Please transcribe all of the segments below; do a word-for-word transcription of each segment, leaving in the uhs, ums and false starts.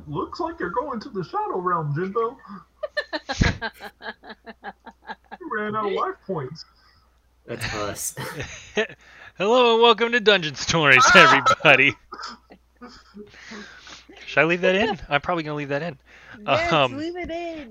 Looks like you're going to the Shadow Realm, Jimbo. You ran out of life points. That's us. Hello and welcome to Dungeon Stories, everybody. Should I leave that in? I'm probably going to leave that in. Yes, Um, leave it in.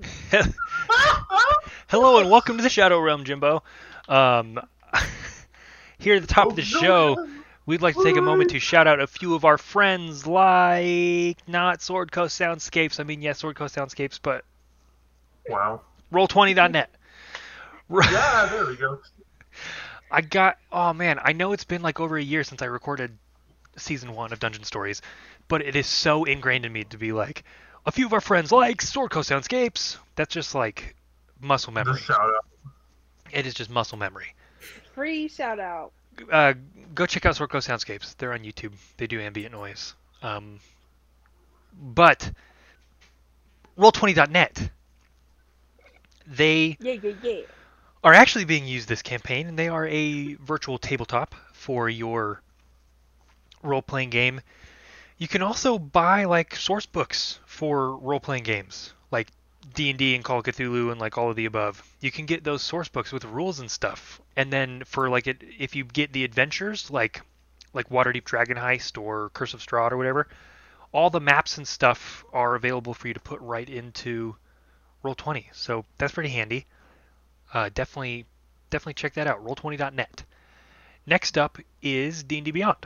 Hello and welcome to the Shadow Realm, Jimbo. Um, here at the top of the show, we'd like to take a moment to shout out a few of our friends, like not Sword Coast Soundscapes. I mean, yes, Sword Coast Soundscapes, but Wow. roll twenty dot net. Yeah, there we go. I got, oh man, I know it's been like over a year since I recorded season one of Dungeon Stories, but it is so ingrained in me to be like, a few of our friends like Sword Coast Soundscapes. That's just like muscle memory. Just shout out. It is just muscle memory. Free shout out. Uh, go check out Sword Coast Soundscapes. They're on YouTube. They do ambient noise. Um, but roll twenty dot net, they Yeah, yeah, yeah. are actually being used this campaign, and they are a virtual tabletop for your role-playing game. You can also buy like source books for role-playing games, like D and D and Call of Cthulhu and like all of the above. You can get those source books with rules and stuff, and then for like it, if you get the adventures like like Waterdeep Dragon Heist or Curse of Strahd or whatever, all the maps and stuff are available for you to put right into roll twenty. So that's pretty handy. Uh, definitely, definitely check that out. roll twenty dot net. Next up is D and D Beyond.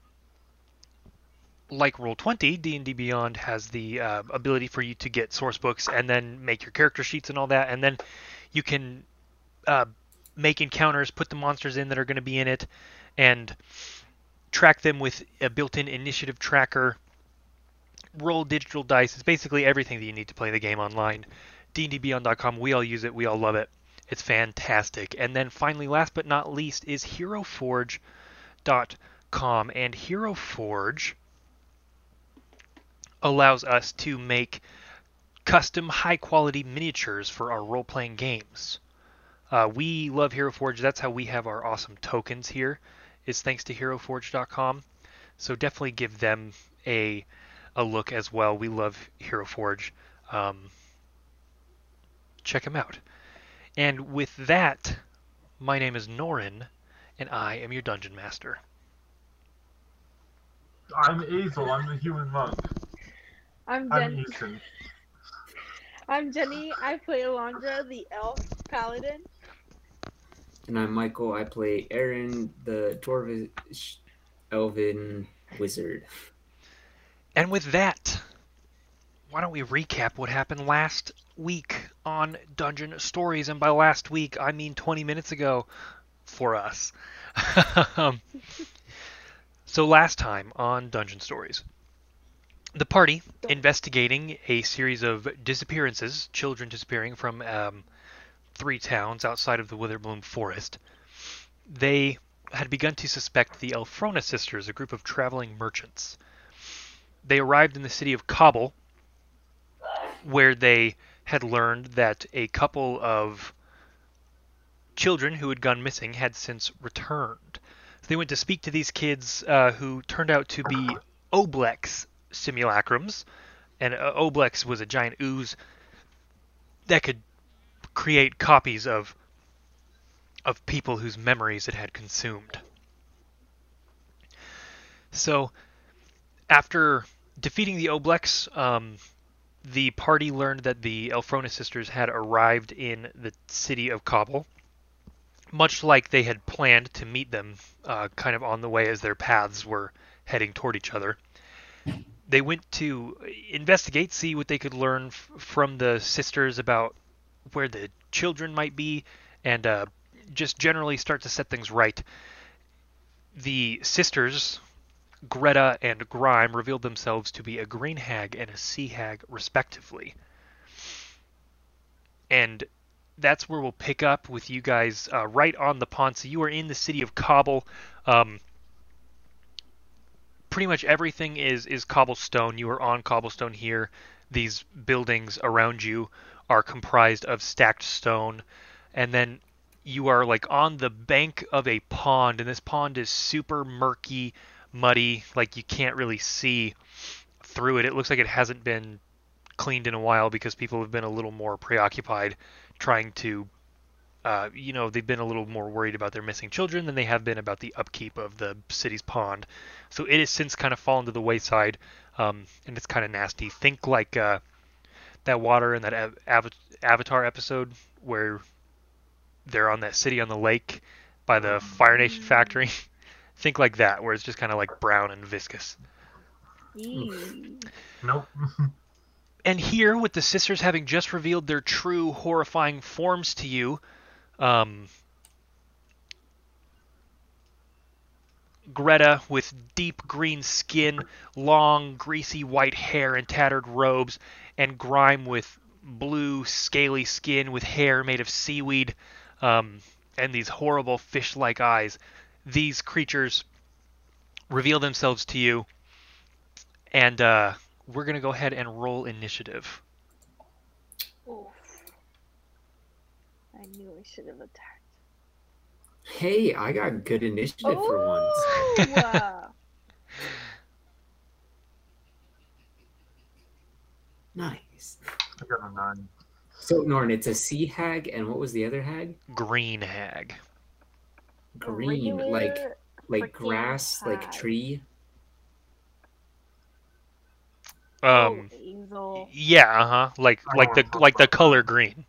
Like roll twenty, D and D Beyond has the uh, ability for you to get source books and then make your character sheets and all that, and then you can uh, make encounters, put the monsters in that are going to be in it, and track them with a built-in initiative tracker. Roll digital dice. It's basically everything that you need to play the game online. D and D Beyond dot com. We all use it. We all love it. It's fantastic. And then finally, last but not least, is Hero Forge dot com. And Hero Forge allows us to make custom high-quality miniatures for our role-playing games. Uh, we love Hero Forge. That's how we have our awesome tokens here, is thanks to Hero Forge dot com. So definitely give them a a look as well. We love Hero Forge. Um, check them out. And with that, my name is Norin, and I am your Dungeon Master. I'm Azel. I'm the human monk. I'm I'm Jenny. Ethan. I'm Jenny. I play Alondra, the elf paladin. And I'm Michael. I play Aaron, the Dwarvish Elven Wizard. And with that, why don't we recap what happened last week on Dungeon Stories? And by last week, I mean twenty minutes ago for us. um, so last time on Dungeon Stories, the party investigating a series of disappearances, children disappearing from um, three towns outside of the Witherbloom Forest, they had begun to suspect the Elfrona sisters, a group of traveling merchants. They arrived in the city of Cobble, where they had learned that a couple of children who had gone missing had since returned. So they went to speak to these kids uh, who turned out to be Oblex simulacrums, and uh, Oblex was a giant ooze that could create copies of of people whose memories it had consumed. So after defeating the Oblex, um, the party learned that the Elfrona sisters had arrived in the city of Cobble, much like they had planned to meet them uh, kind of on the way as their paths were heading toward each other. They went to investigate, see what they could learn f- from the sisters about where the children might be, and uh, just generally start to set things right. The sisters, Greta and Grime, revealed themselves to be a green hag and a sea hag, respectively. And that's where we'll pick up with you guys uh, right on the pond. So you are in the city of Cobble. Um, pretty much everything is, is cobblestone. You are on cobblestone here. These buildings around you are comprised of stacked stone. And then you are like on the bank of a pond, and this pond is super murky, muddy, like you can't really see through it. It looks like it hasn't been cleaned in a while because people have been a little more preoccupied trying to, uh, you know, they've been a little more worried about their missing children than they have been about the upkeep of the city's pond. So it has since kind of fallen to the wayside, um, and it's kind of nasty. Think like uh, that water in that Av- Av- Avatar episode where they're on that city on the lake by the Fire Nation factory. Think like that, where it's just kind of like brown and viscous. Eee. Nope. And here, with the sisters having just revealed their true horrifying forms to you, um, Greta, with deep green skin, long, greasy white hair and tattered robes, and Grime with blue, scaly skin with hair made of seaweed, um, and these horrible fish-like eyes. These creatures reveal themselves to you, and uh, we're going to go ahead and roll initiative. Oof. I knew I should have attacked. Hey, I got good initiative for once. Oh! Nice. I got a nine. So, Norn, it's a sea hag, and what was the other hag? Green hag. Green, Regular like like freaking grass, like hag. tree. Um, oh, Hazel. yeah, uh-huh. Like I like know the what like the I'm talking color green.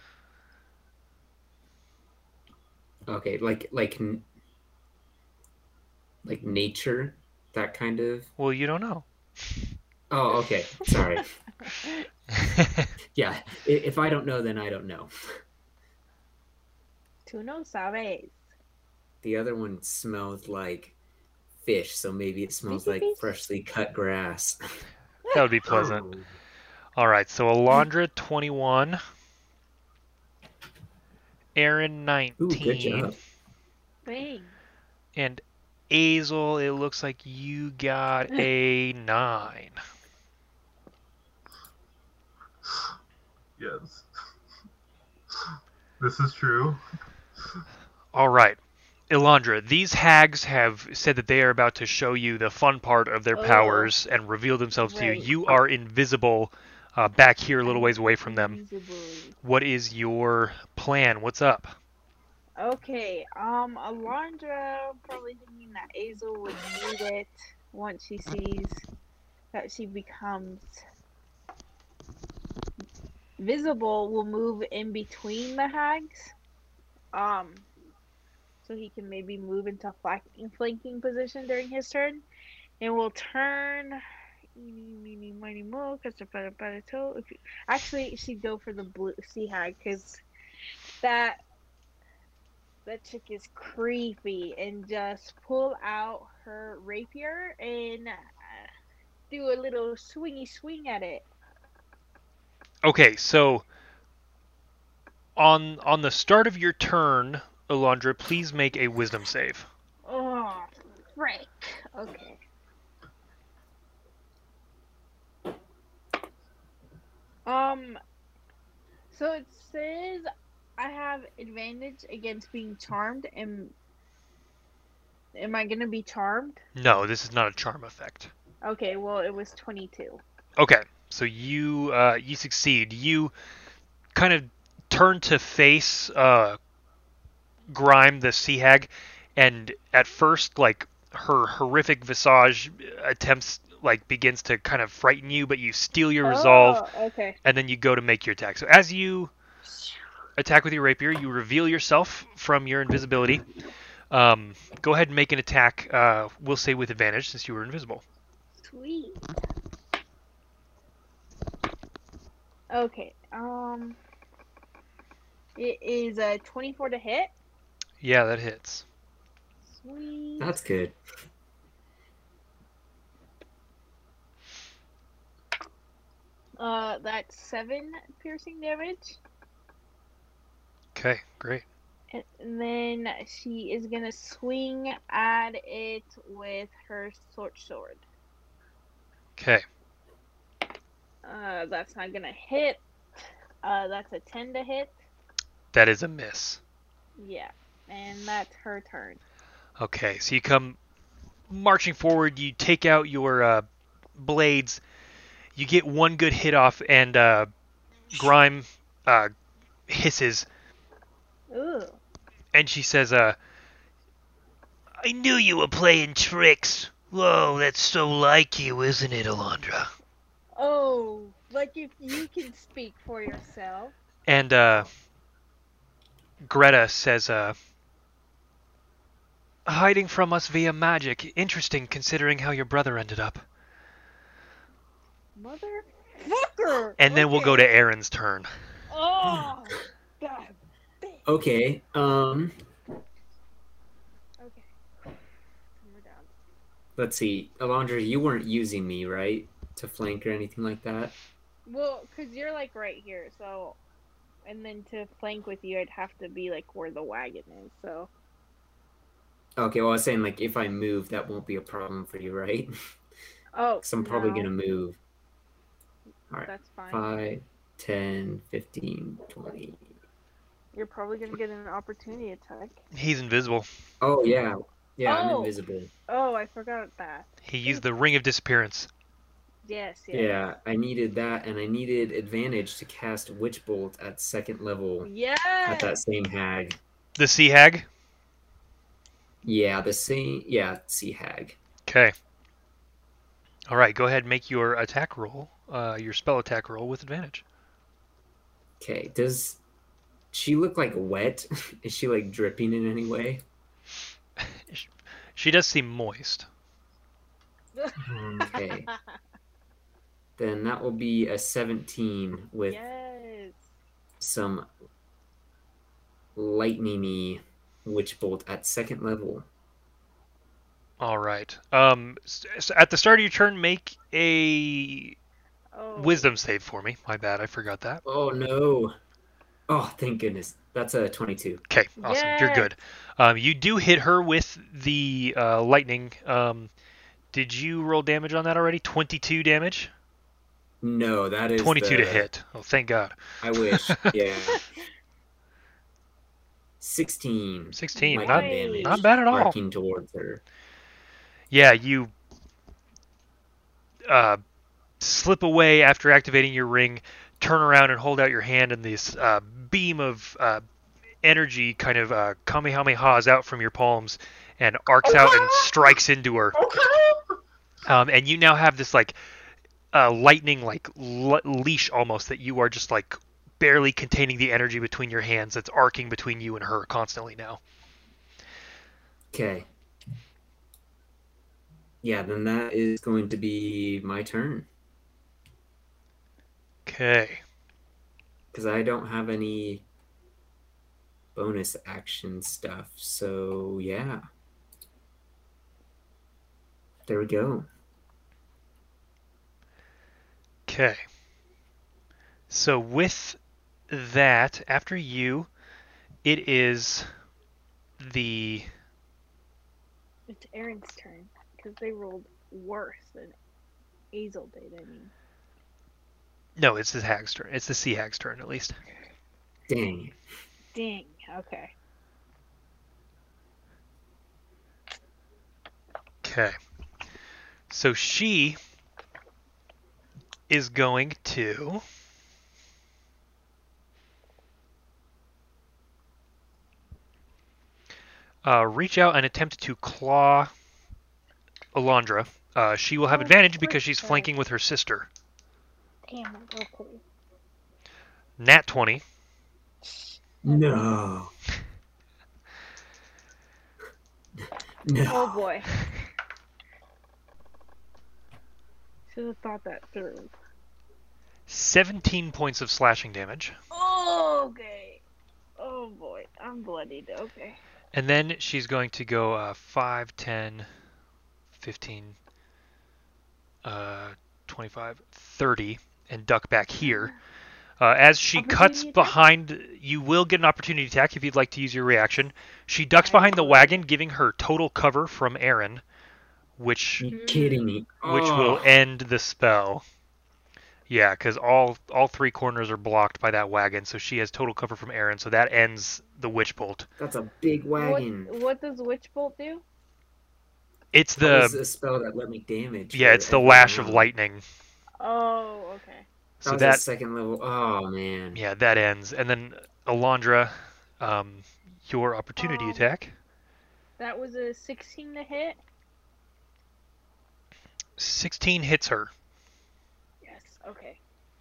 Okay, like like n- like nature, that kind of. Well, you don't know. Oh, okay. Sorry. Yeah, i- if I don't know, then I don't know. Tú no sabes. The other one smelled like fish, so maybe it smells Fishy like fish? freshly cut grass. That would be pleasant. Oh. All right, so Alondra twenty-one, Aaron Ooh, good nineteen, job. Dang. and Azel, it looks like you got a nine. Yes. This is true. All right. Elandra, these hags have said that they are about to show you the fun part of their Oh. powers and reveal themselves to you. Right. You are invisible uh, back here a little ways away from them. Invisible. What is your plan? What's up? Okay, um, Alondra probably thinking that Azel would need it once she sees that she becomes visible, will move in between the hags. Um, so he can maybe move into flanking, flanking position during his turn, and will turn. Eeny, meeny, miny, mo, catch a butter, butter, toe. If you, actually, she'd go for the blue sea hag because that that chick is creepy, and just pull out her rapier and uh, do a little swingy swing at it. Okay, so on on the start of your turn, Alondra, please make a wisdom save. Oh, frick. Okay. Um, so it says I have advantage against being charmed, and am I gonna be charmed? No, this is not a charm effect. Okay, well it was twenty-two. Okay, so you uh, you succeed. You kind of turn to face uh, Grime, the sea hag, and at first, like, her horrific visage attempts, like, begins to kind of frighten you, but you steal your resolve, Oh, okay. and then you go to make your attack. So as you attack with your rapier, you reveal yourself from your invisibility. Um, go ahead and make an attack, uh, we'll say with advantage, since you were invisible. Sweet. Okay. Um. It is a twenty-four to hit. Yeah, that hits. Sweet. That's good. Uh, that's seven piercing damage. Okay, great. And then she is gonna swing at it with her short sword. Okay. Uh, that's not gonna hit. Uh, that's a ten to hit. That is a miss. Yeah, and that's her turn. Okay, so you come marching forward, you take out your uh, blades, you get one good hit off, and uh, Grime uh, hisses, Ooh. and she says, uh, I knew you were playing tricks. Whoa, that's so like you, isn't it, Alondra? Oh, like if you can speak for yourself. And uh, Greta says, uh, hiding from us via magic. Interesting, considering how your brother ended up. Motherfucker! And then we'll go to Okay. Aaron's turn. Oh, God. damn. Okay. Um. Okay. We're down. Let's see. Alondra, you weren't using me, right? To flank or anything like that? Well, because you're like right here, so. And then to flank with you, I'd have to be like where the wagon is, so. Okay, well, I was saying, like, if I move, that won't be a problem for you, right? Oh, Because I'm probably no, going to move. All right. That's fine. five, ten, fifteen, twenty. You're probably gonna get an opportunity attack. He's invisible. Oh, yeah. Yeah, I'm Oh. invisible. Oh, I forgot that. He used the Ring of Disappearance. Yes, yes. Yeah, I needed that, and I needed advantage to cast Witch Bolt at second level Yes. at that same hag. The Sea Hag? Yeah, the same. Yeah, Sea Hag. Okay. All right, go ahead and make your attack roll, uh, your spell attack roll with advantage. Okay, does she look like wet? Is she like dripping in any way? She does seem moist. Okay. Then that will be a seventeen with Yes. some lightning-y Witch Bolt at second level. All right. Um, s- s- at the start of your turn, make a Oh. Wisdom save for me. My bad, I forgot that. Oh no! Oh, thank goodness. That's a twenty-two. Okay, awesome. You're Yes. good. Um, you do hit her with the uh, lightning. Um, did you roll damage on that already? twenty-two damage? No, that is twenty-two the... to hit. Oh, thank God. I wish. Yeah. sixteen. sixteen. lightning Not, damage not bad at all. arcing towards her. Yeah, you uh, slip away after activating your ring, turn around and hold out your hand, and this uh, beam of uh, energy kind of uh, kamehamehas out from your palms and arcs out and strikes into her. Um, and you now have this like uh, lightning like le- leash almost that you are just like barely containing the energy between your hands that's arcing between you and her constantly now. Okay. Yeah, then that is going to be my turn. Okay. Because I don't have any bonus action stuff. So, yeah. There we go. Okay. So with that, after you, it is the... It's Aaron's turn because they rolled worse than Azel did. I mean, No, it's the hag's turn. It's the sea hag's turn, at least. Dang. dang. Okay. Okay. So she is going to... Uh, reach out and attempt to claw Alondra. Uh, she will have Oh, advantage because she's perfect. flanking with her sister. Damn. Okay. Nat twenty. No. No. Oh boy. Should have thought that through. seventeen points of slashing damage. Oh, okay. Oh boy, I'm bloodied. Okay. And then she's going to go uh, five, ten, fifteen, uh, twenty-five, thirty, and duck back here. Uh, as she cuts Opportunity attack? behind, you will get an opportunity attack if you'd like to use your reaction. She ducks behind the wagon, giving her total cover from Aaron, which You kidding me? which Oh, will end the spell. Yeah, because all all three corners are blocked by that wagon, so she has total cover from Aaron, so that ends the Witch Bolt. That's a big wagon. What, what does Witch Bolt do? It's That was the a spell that let me damage. yeah, her it's the every lash of round. lightning. Oh, okay. That So was that a second level. Oh man. yeah, that ends, and then Alondra, um, your opportunity Um, attack. That was a sixteen to hit. sixteen hits her. Yes. Okay.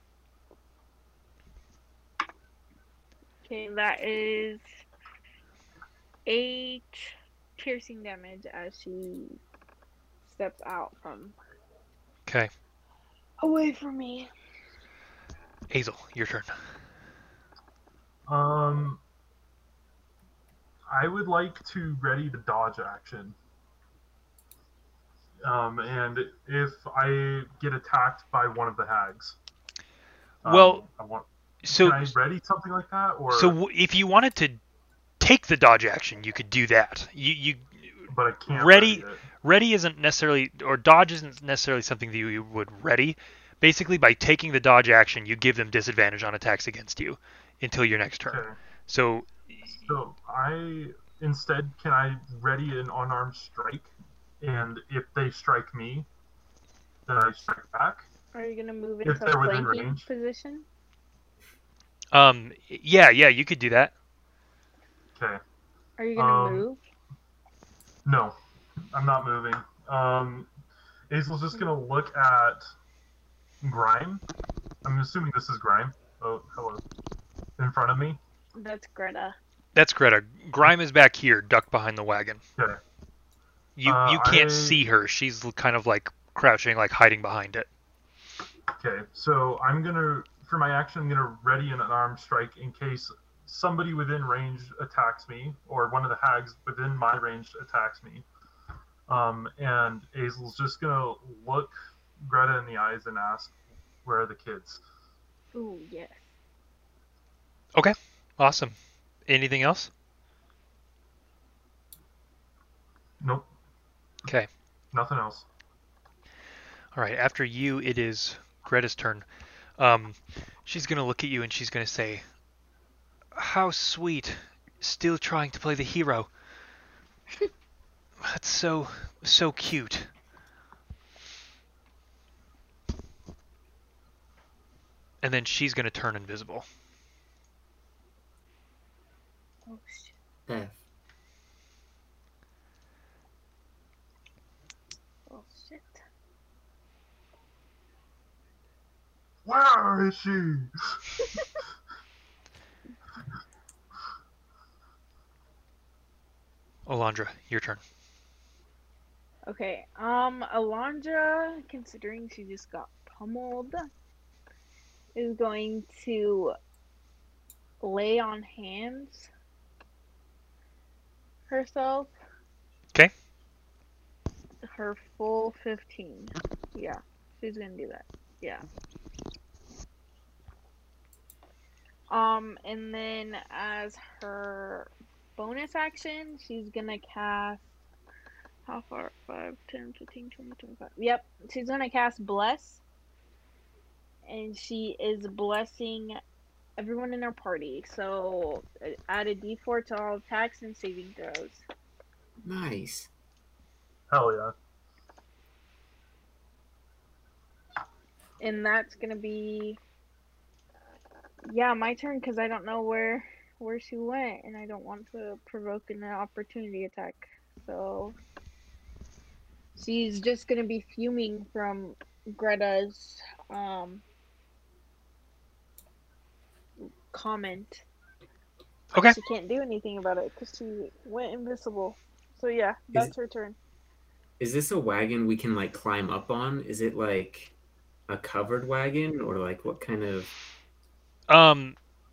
Okay, that is eight piercing damage as she steps out from Okay, away from me. Hazel, your turn. Um, I would like to ready the dodge action. Um, and if I get attacked by one of the hags, um, Well, I want. So, Can I ready something like that, or? so w- if you wanted to take the dodge action, you could do that. You, you But I can't ready. ready it. Ready isn't necessarily, or dodge isn't necessarily something that you would ready. Basically, by taking the dodge action, you give them disadvantage on attacks against you until your next turn. Okay. So, So I instead can I ready an unarmed strike, and if they strike me, then I strike back. Are you gonna move If into they're a within flanking range. position? um, yeah, yeah, you could do that. Okay. Are you gonna Um, move? No, I'm not moving. Um, Azel's just gonna look at Grime. I'm assuming this is Grime. Oh, hello. In front of me. That's Greta. That's Greta. Grime is back here, ducked behind the wagon. Okay. You Uh, you can't I- see her. She's kind of like crouching, like hiding behind it. Okay. So I'm gonna, for my action, I'm gonna ready an unarmed strike in case somebody within range attacks me, or one of the hags within my range attacks me. Um, and Azel's just gonna look Greta in the eyes and ask, "Where are the kids?" Ooh, yes. Okay, awesome. Anything else? Nope. Okay. Nothing else. All right. After you, it is Greta's turn. Um, she's gonna look at you and she's gonna say, "How sweet! Still trying to play the hero. That's so so cute." And then she's gonna turn invisible. Oh shit. F. Oh shit. Where is she? Alondra, your turn. Okay. Um, Alondra, considering she just got pummeled, is going to lay on hands herself. Okay. Her full fifteen. Yeah, she's gonna do that. Yeah. Um, and then as her bonus action, she's gonna cast. How far? five, ten, fifteen, twenty, twenty-five. Yep, she's gonna cast Bless. And she is blessing everyone in her party. So uh, add a d four to all attacks and saving throws. Nice. Hell yeah. And that's gonna be. Yeah, my turn because I don't know where where she went, and I don't want to provoke an opportunity attack. So she's just gonna be fuming from Greta's um comment. Okay. She can't do anything about it because she went invisible. So yeah, that's her turn. Is this a wagon we can like climb up on? Is it like a covered wagon or like what kind of? Um.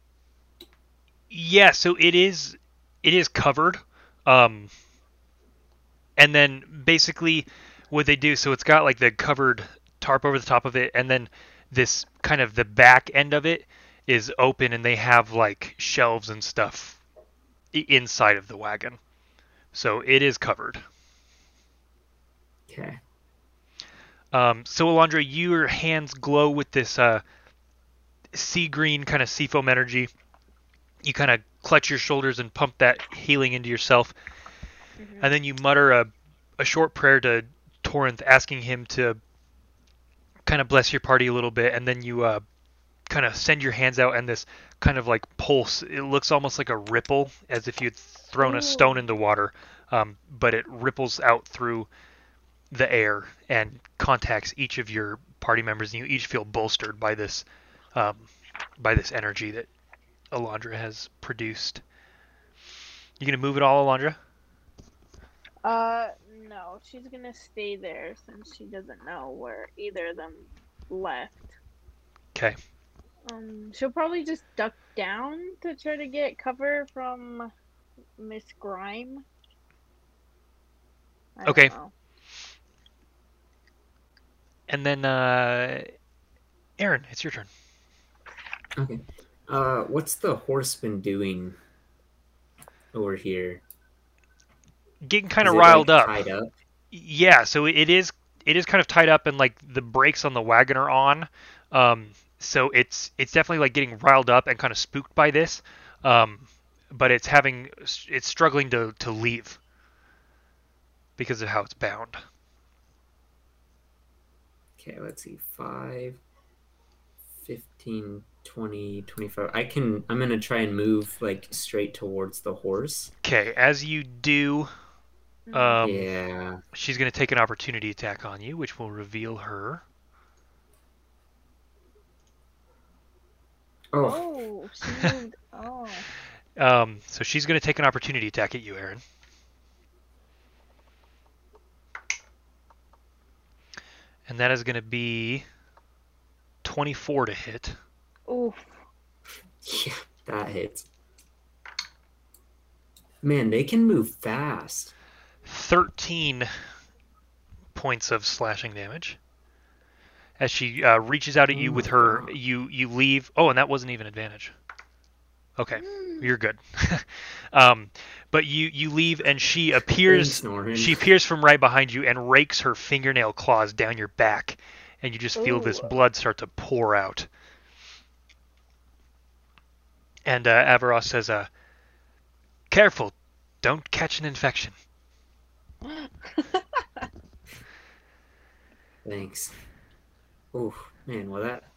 Yeah, so it is. It is covered. Um. And then basically, what they do, so it's got like the covered tarp over the top of it, and then this kind of the back end of it is open, and they have like shelves and stuff i- inside of the wagon. So it is covered. Okay. Um, so Alondra, your hands glow with this uh, sea green kind of seafoam energy. You kind of clutch your shoulders and pump that healing into yourself, Mhm. and then you mutter a, a short prayer to Torrent, asking him to kind of bless your party a little bit, and then you uh, kind of send your hands out, and this kind of like pulse. It looks almost like a ripple, as if you'd thrown a stone Ooh. into water, um, but it ripples out through the air and contacts each of your party members, and you each feel bolstered by this, um, by this energy that Alondra has produced. You gonna move it all, Alondra? Uh, no, she's gonna stay there since she doesn't know where either of them left. Okay. Um, she'll probably just duck down to try to get cover from Miss Grime. I don't Okay. know. And then, uh, Aaron, it's your turn. Okay. Uh, what's the horse been doing over here? Getting kind Is of it, riled like, up. tied up? Yeah, so it is it is kind of tied up, and like the brakes on the wagon are on. Um, so it's it's definitely like getting riled up and kind of spooked by this. Um, but it's having it's struggling to to leave because of how it's bound. Okay, let's see. five, fifteen, twenty, twenty-five. I can, I'm going to try and move like straight towards the horse. Okay, as you do, um, Yeah. she's going to take an opportunity attack on you, which will reveal her. Oh, Oh, she moved. Oh. Um, so she's going to take an opportunity attack at you, Aaron. And that is going to be twenty-four to hit. Oof. yeah, that hits. Man, they can move fast. thirteen points of slashing damage. As she uh, reaches out at you Oh with my her, God. you you leave. Oh, and that wasn't even advantage. Okay, you're good. um, but you you leave, and she appears. Thanks, Norman. She appears from right behind you and rakes her fingernail claws down your back, and you just feel this Ooh. blood start to pour out. And uh, Avaros says, uh, "Careful, don't catch an infection." Thanks. Oh, man, well that...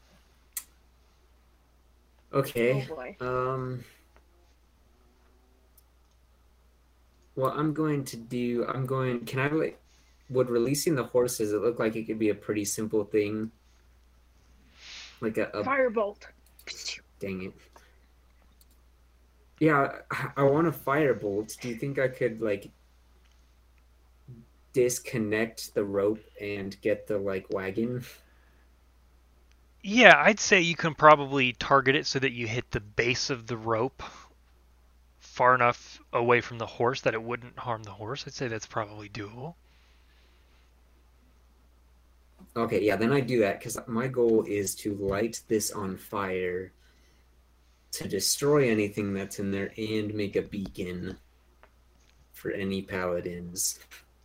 Okay. Oh boy. Um... Well, I'm going to do... I'm going... Can I, like... Would releasing the horses, it look like it could be a pretty simple thing? Like a... a... Firebolt. Dang it. Yeah, I, I want a firebolt. Do you think I could, like... disconnect the rope and get the, like, wagon? Yeah, I'd say you can probably target it so that you hit the base of the rope far enough away from the horse that it wouldn't harm the horse. I'd say that's probably doable. Okay, yeah, then I do that because my goal is to light this on fire to destroy anything that's in there and make a beacon for any paladins.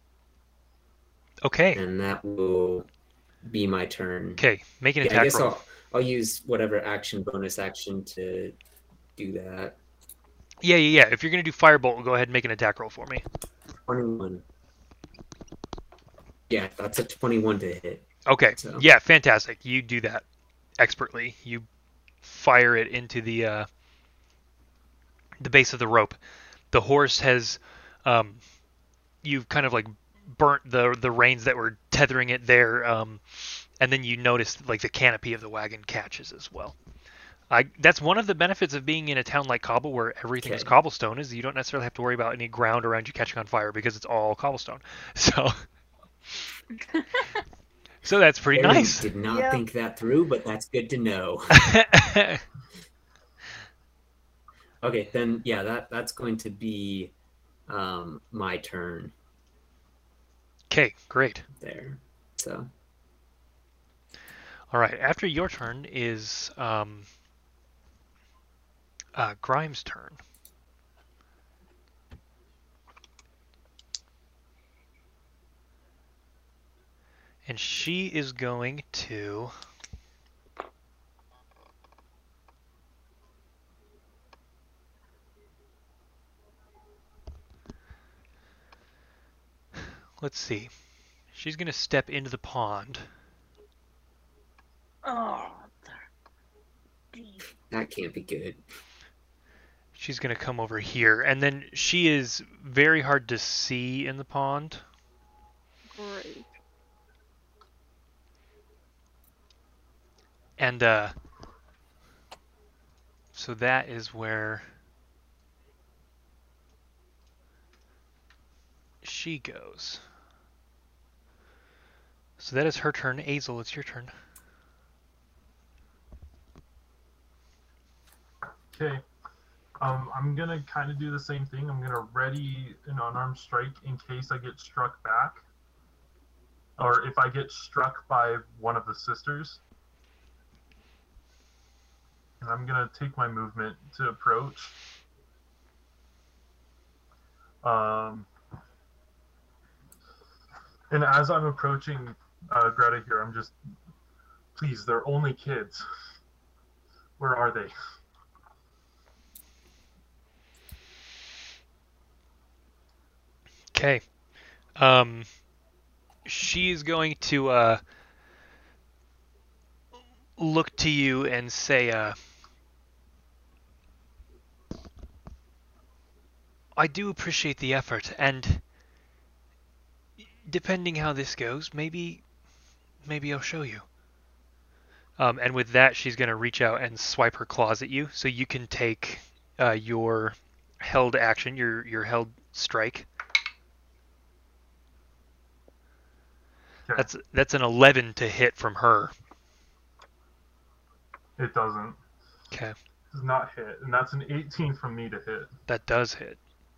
Okay. And that will be my turn. Okay, make an Yeah, I attack guess roll. I'll, I'll use whatever action, bonus action to do that. Yeah, yeah, yeah. If you're going to do Firebolt, go ahead and make an attack roll for me. twenty-one. Yeah, that's a twenty-one to hit. Okay, So. yeah, fantastic. You do that expertly. You fire it into the uh, the base of the rope. The horse has, um, you've kind of like burnt the the reins that were tethering it there, um, and then you notice like the canopy of the wagon catches as well. I that's one of the benefits of being in a town like Cobble where everything is Okay. cobblestone is you don't necessarily have to worry about any ground around you catching on fire because it's all cobblestone. So, so that's pretty I nice. did not Yeah. think that through, but that's good to know. Okay, then yeah, that that's going to be um, my turn Okay, great. there. So All right, after your turn is um, uh, Grimes' turn. And she is going to... Let's see. She's going to step into the pond. Oh, deep. That can't be good. She's going to come over here. And then she is very hard to see in the pond. Great. And uh, so that is where she goes. So that is her turn. Azel, it's your turn. Okay. Um, I'm gonna kind of do the same thing. I'm gonna ready an unarmed strike in case I get struck back, or if I get struck by one of the sisters. And I'm gonna take my movement to approach. Um, and as I'm approaching uh, Greta here, I'm just, please, they're only kids. Where are they? Okay. Um, she is going to uh, look to you and say, uh, I do appreciate the effort, and depending how this goes, maybe, maybe I'll show you. Um, and with that, she's going to reach out and swipe her claws at you, so you can take uh, your held action, your your held strike. Okay. That's that's an eleven to hit from her. It doesn't. Okay, Does not hit, and that's an eighteen from me to hit. that does hit.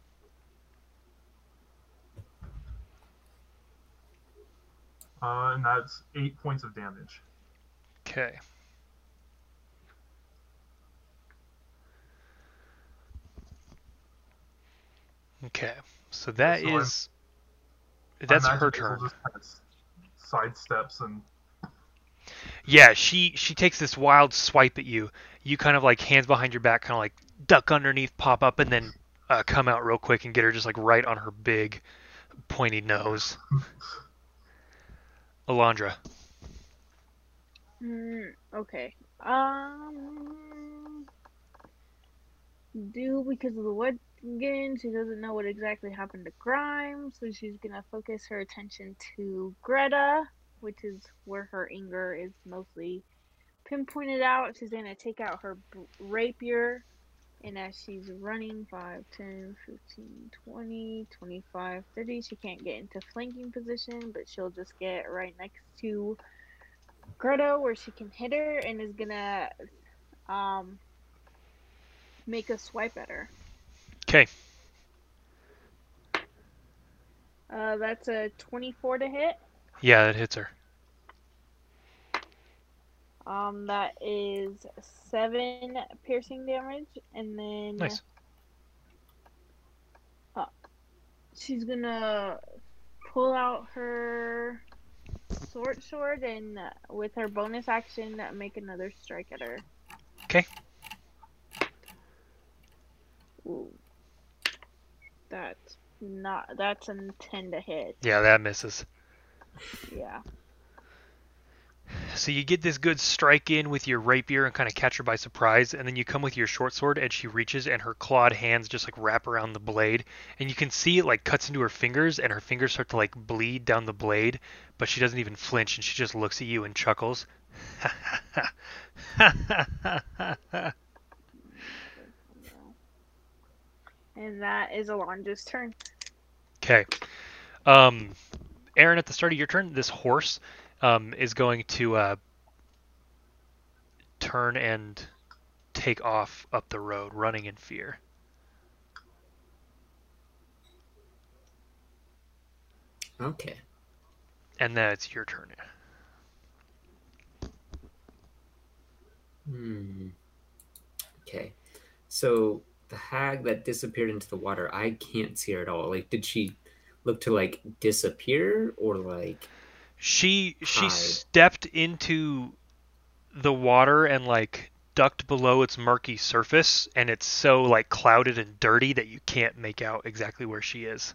Uh, and that's eight points of damage. Okay. Okay, so that So I'm- is that's I her imagine Hazel turn. just kind of sidesteps and Yeah, she she takes this wild swipe at you. You kind of like hands behind your back, kind of like duck underneath, pop up, and then uh, come out real quick and get her just like right on her big pointy nose. Alondra. Mm, okay. Um. Do because of the what again? She doesn't know what exactly happened to Grimes, so she's gonna focus her attention to Greta, which is where her anger is mostly pinpointed out. She's gonna take out her b- rapier, and as she's running five, ten, fifteen, twenty, twenty-five, thirty, she can't get into flanking position, but she'll just get right next to Greta where she can hit her and is gonna um make a swipe at her. Okay. Uh, that's a twenty-four to hit. Yeah, that hits her. Um, that is seven piercing damage, and then Nice. uh, she's gonna pull out her short sword and uh, with her bonus action uh, make another strike at her. Okay. Ooh. That's not. That's a ten to hit. Yeah, that misses. Yeah. So you get this good strike in with your rapier and kind of catch her by surprise, and then you come with your short sword and she reaches and her clawed hands just like wrap around the blade, and you can see it like cuts into her fingers and her fingers start to like bleed down the blade, but she doesn't even flinch and she just looks at you and chuckles. And that is Alondra's turn. Okay. Um, Aaron, at the start of your turn, this horse um, is going to uh, turn and take off up the road, running in fear. Okay. And then it's your turn. Hmm. Okay. So the hag that disappeared into the water, I can't see her at all. Like, did she look to like disappear or like? She she Hide. stepped into the water and like ducked below its murky surface, and it's so like clouded and dirty that you can't make out exactly where she is.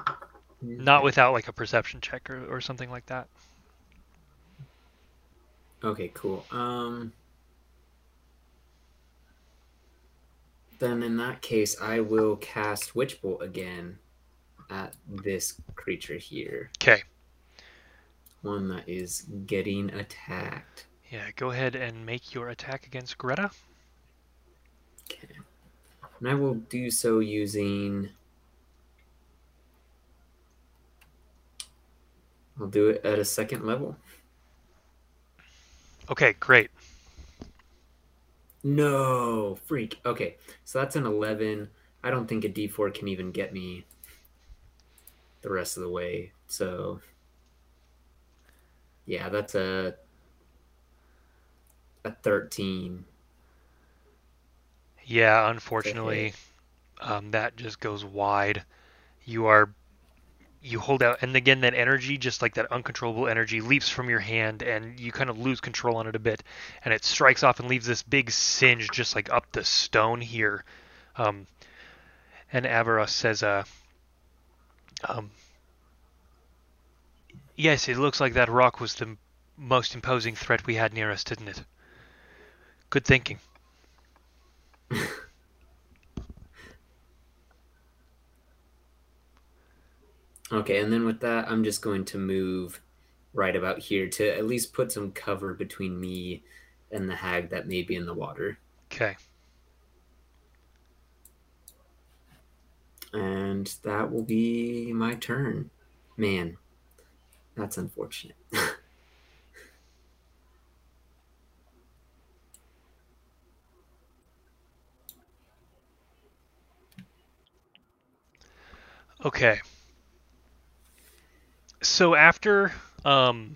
Not Okay. without like a perception check or, or something like that. Okay, cool. Um, then in that case, I will cast Witch Bolt again at this creature here. Okay. One that is getting attacked. Yeah, go ahead and make your attack against Greta. Okay. And I will do so using... I'll do it at a second level. Okay, great. No, freak. Okay, so that's an eleven. I don't think a D four can even get me the rest of the way. So, yeah, that's a a thirteen. Yeah, unfortunately, um, that just goes wide. You are, you hold out, and again, that energy, just like that uncontrollable energy, leaps from your hand, and you kind of lose control on it a bit, and it strikes off and leaves this big singe just like up the stone here. Um, and Avaros says, uh, um, yes, it looks like that rock was the most imposing threat we had near us, didn't it? Good thinking. Okay, and then with that, I'm just going to move right about here to at least put some cover between me and the hag that may be in the water. Okay. And that will be my turn. Man, that's unfortunate. Okay. So after um,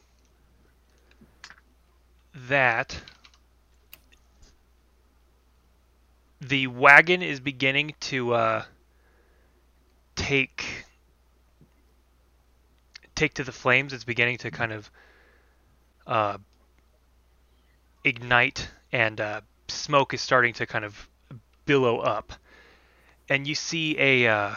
that, the wagon is beginning to uh, take take to the flames. It's beginning to kind of uh, ignite, and uh, smoke is starting to kind of billow up. And you see a uh,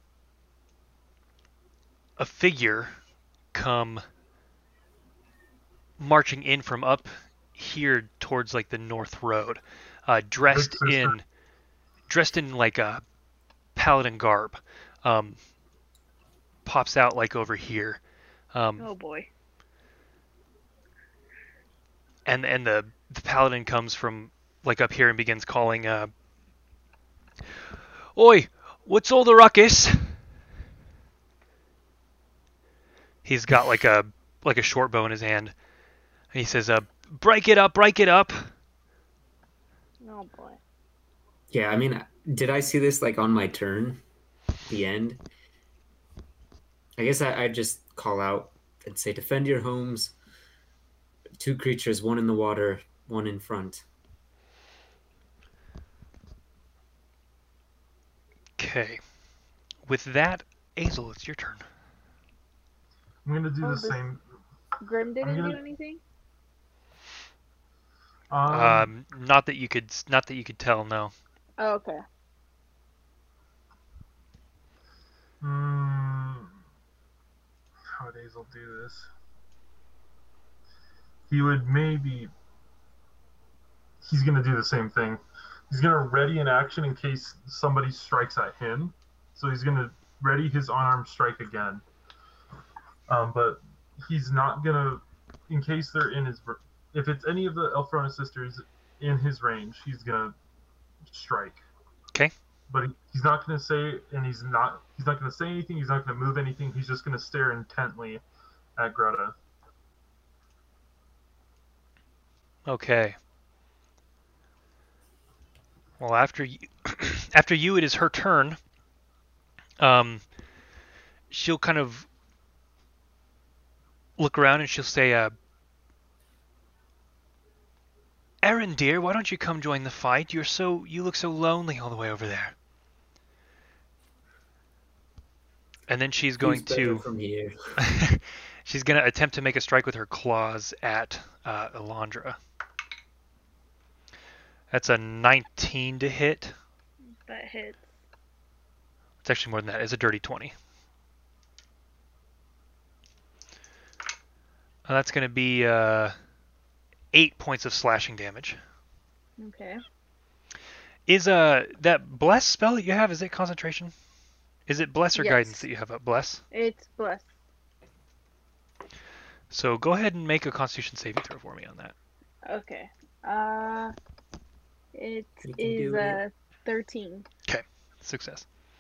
a figure come marching in from up here towards like the north road, uh, dressed in dressed in like a paladin garb. Um, pops out like over here. Um, Oh boy. and and the the paladin comes from like up here and begins calling, uh, "Oi, what's all the ruckus?" He's got like a like a short bow in his hand, and he says, "Uh, break it up, break it up." Oh boy. Yeah, I mean, did I see this like on my turn? The end? I guess I, I'd just call out and say, defend your homes. Two creatures, one in the water, one in front. Okay. With that, Azel, it's your turn. I'm gonna do Oh, the this- same. Grim didn't gonna- do anything? Um, Um, not that you could, not that you could tell. No. Oh, okay. mm, how would Hazel do this? He would maybe. He's gonna do the same thing. He's gonna ready an action in case somebody strikes at him. So he's gonna ready his unarmed strike again. Um, but he's not gonna, in case they're in his, if it's any of the Elfrona sisters in his range, he's gonna strike. Okay. But he, he's not gonna say, and he's not, he's not gonna say anything. He's not gonna move anything. He's just gonna stare intently at Greta. Okay. Well, after you, after you, it is her turn. Um, she'll kind of look around and she'll say, uh, "Erin, dear, why don't you come join the fight? You're so, you look so lonely all the way over there." And then she's going Who's better to, from here. she's going to attempt to make a strike with her claws at uh, Elandra. That's a nineteen to hit. That hits. It's actually more than that. It's a dirty twenty. Uh, that's going to be uh, eight points of slashing damage. Okay. Is uh that bless spell that you have, is it concentration? Is it bless or Yes. guidance that you have up? Bless. It's blessed. So go ahead and make a Constitution saving throw for me on that. Okay. Uh, it You can is do a it. thirteen. Success.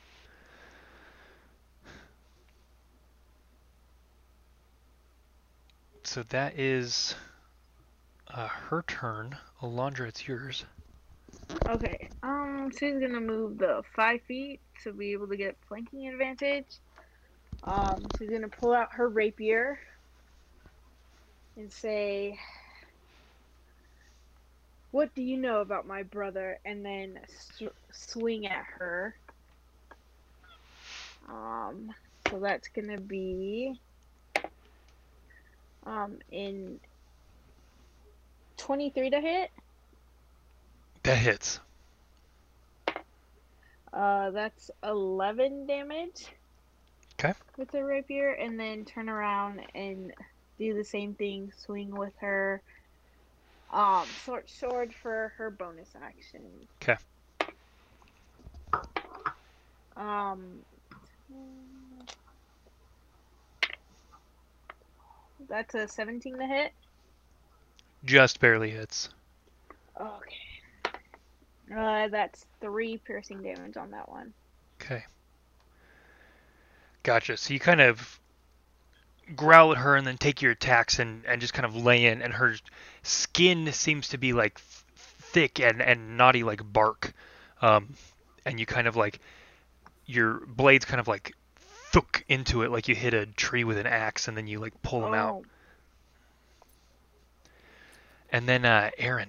So that is uh, her turn. Alondra, it's yours. Okay. Um, she's gonna move the five feet to be able to get flanking advantage. Um, she's gonna pull out her rapier and say, "What do you know about my brother?" And then s- swing at her. Um, so that's gonna be um in twenty-three to hit. That hits. Uh, that's eleven damage. Okay. With the rapier, and then turn around and do the same thing. Swing with her um short sword for her bonus action. Okay. Um, that's a seventeen to hit. Just barely hits. Okay. Uh, that's three piercing damage on that one. Okay. Gotcha. So you kind of growl at her and then take your attacks and, and just kind of lay in, and her skin seems to be like thick and, and knotty like bark. Um, and you kind of like, your blades kind of like thook into it like you hit a tree with an axe, and then you like pull them out. Oh, And then uh, Aaron.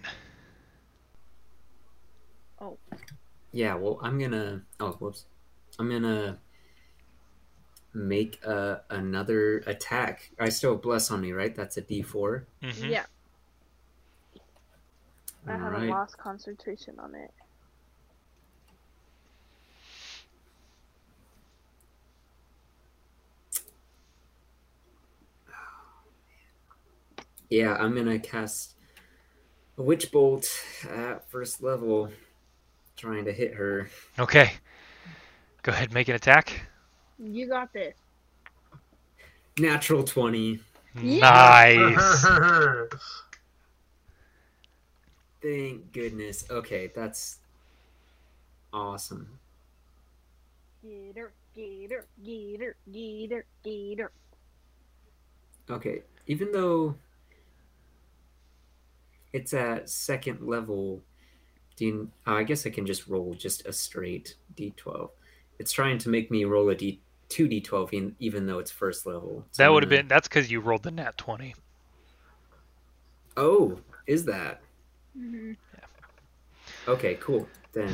Yeah, well, I'm gonna. Oh, whoops. I'm gonna make uh, another attack. I still have bless on me, right? That's a D four. Mm-hmm. yeah. I All haven't right. lost concentration on it. Yeah, I'm gonna cast a witch bolt at first level, trying to hit her. Okay. Go ahead and make an attack. You got this. Natural twenty. Nice. Thank goodness. Okay, that's awesome. Get her, get her, get her, get her, get her. Okay, even though it's at second level, do you, uh, I guess I can just roll just a straight D twelve. It's trying to make me roll a D two D twelve even, even though it's first level. So That I'm would have gonna- been, that's because you rolled the nat twenty. Oh, is that? Mm-hmm. Okay, cool. Then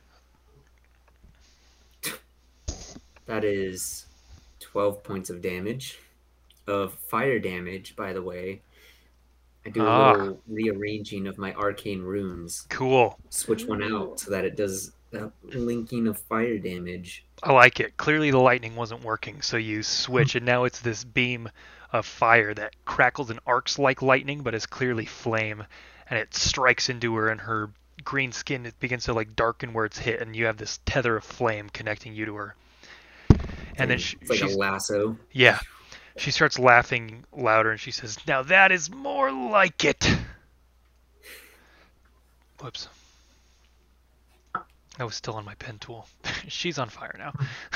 that is twelve points of damage. Of fire damage, by the way. I do a Ah. little rearranging of my arcane runes. Cool. Switch one Ooh. out so that it does that linking of fire damage. I like it. Clearly the lightning wasn't working, so you switch, and now it's this beam of fire that crackles and arcs like lightning, but is clearly flame, and it strikes into her, and her green skin it begins to like darken where it's hit, and you have this tether of flame connecting you to her. And then she, It's like she's a lasso. yeah, she starts laughing louder, and she says, "Now that is more like it." Whoops. I was still on my pen tool. She's on fire now.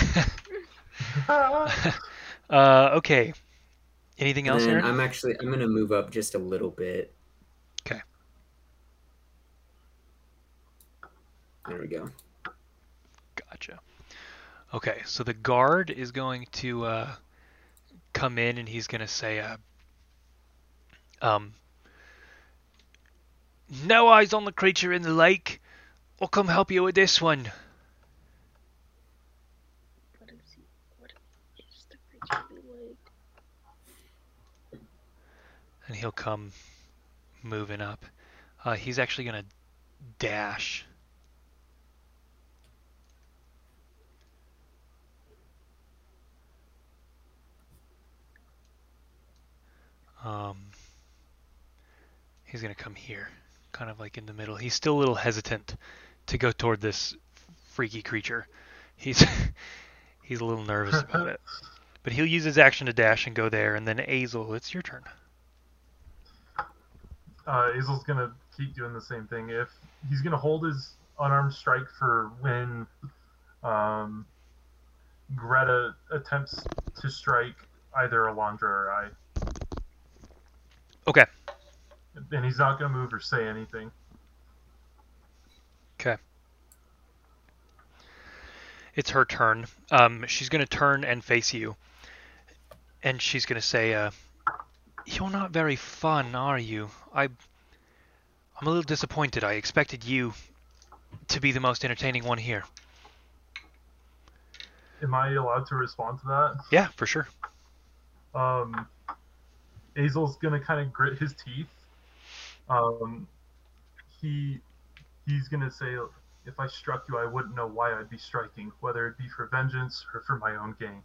uh, okay. Anything And else, then Aaron? I'm actually I'm gonna move up just a little bit. Okay. There we go. Gotcha. Okay, so the guard is going to uh, come in, and he's going to say, uh, um, "No eyes on the creature in the lake. I'll come help you with this one." What is he? What is the creature be like? And he'll come moving up. Uh, he's actually going to dash. Um, He's gonna come here, kind of like in the middle. He's still a little hesitant to go toward this freaky creature. He's he's a little nervous about it. But he'll use his action to dash and go there, and then Azel, it's your turn. Uh, Azel's gonna keep doing the same thing. If he's gonna hold his unarmed strike for when um, Greta attempts to strike either Alondra or I. Okay. And he's not gonna move or say anything. Okay. It's her turn. Um, she's gonna turn and face you, and she's gonna say, uh, "You're not very fun, are you? I, I'm a little disappointed. I expected you to be the most entertaining one here." Am I allowed to respond to that? Yeah, for sure. Um, Azel's gonna kind of grit his teeth. Um, he he's gonna say, "If I struck you, I wouldn't know why I'd be striking, whether it be for vengeance or for my own gain."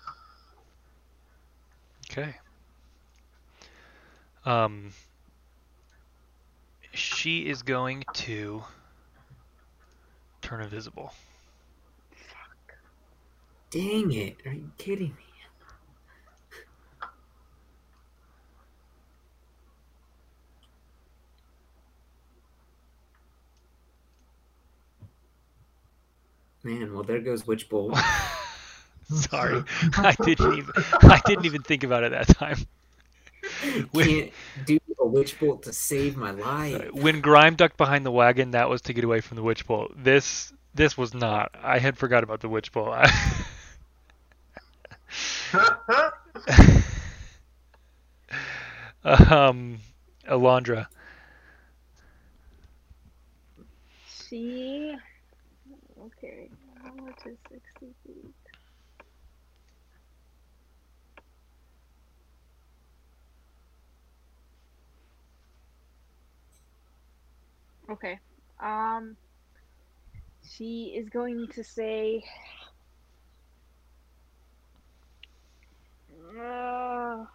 Okay. Um, she is going to turn invisible. Dang it! Are you kidding me? Man, well there goes Witch Bolt. Sorry, I didn't even I didn't even think about it that time. Can't do a Witch Bolt to save my life. When Grime ducked behind the wagon, that was to get away from the Witch Bolt. This this was not. I had forgot about the Witch Bolt. um, Alondra. She. Okay, how much is sixty feet? Okay. Um. She is going to say. Uh,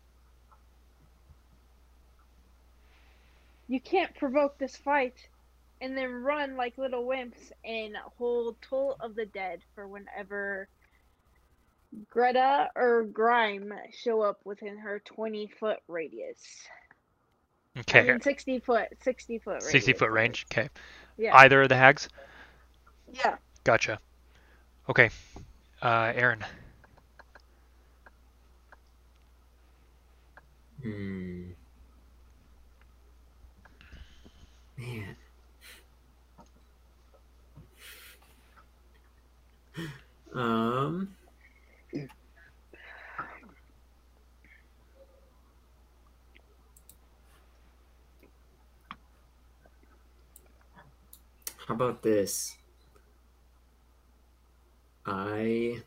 you can't provoke this fight and then run like little wimps and hold Toll of the Dead for whenever Greta or Grime show up within her twenty foot radius. Okay. I mean sixty foot, sixty foot radius. sixty foot range. Okay. Yeah. Either of the hags? Yeah. Gotcha. Okay. Uh, Aaron. Hmm. Man. Um. How about this? I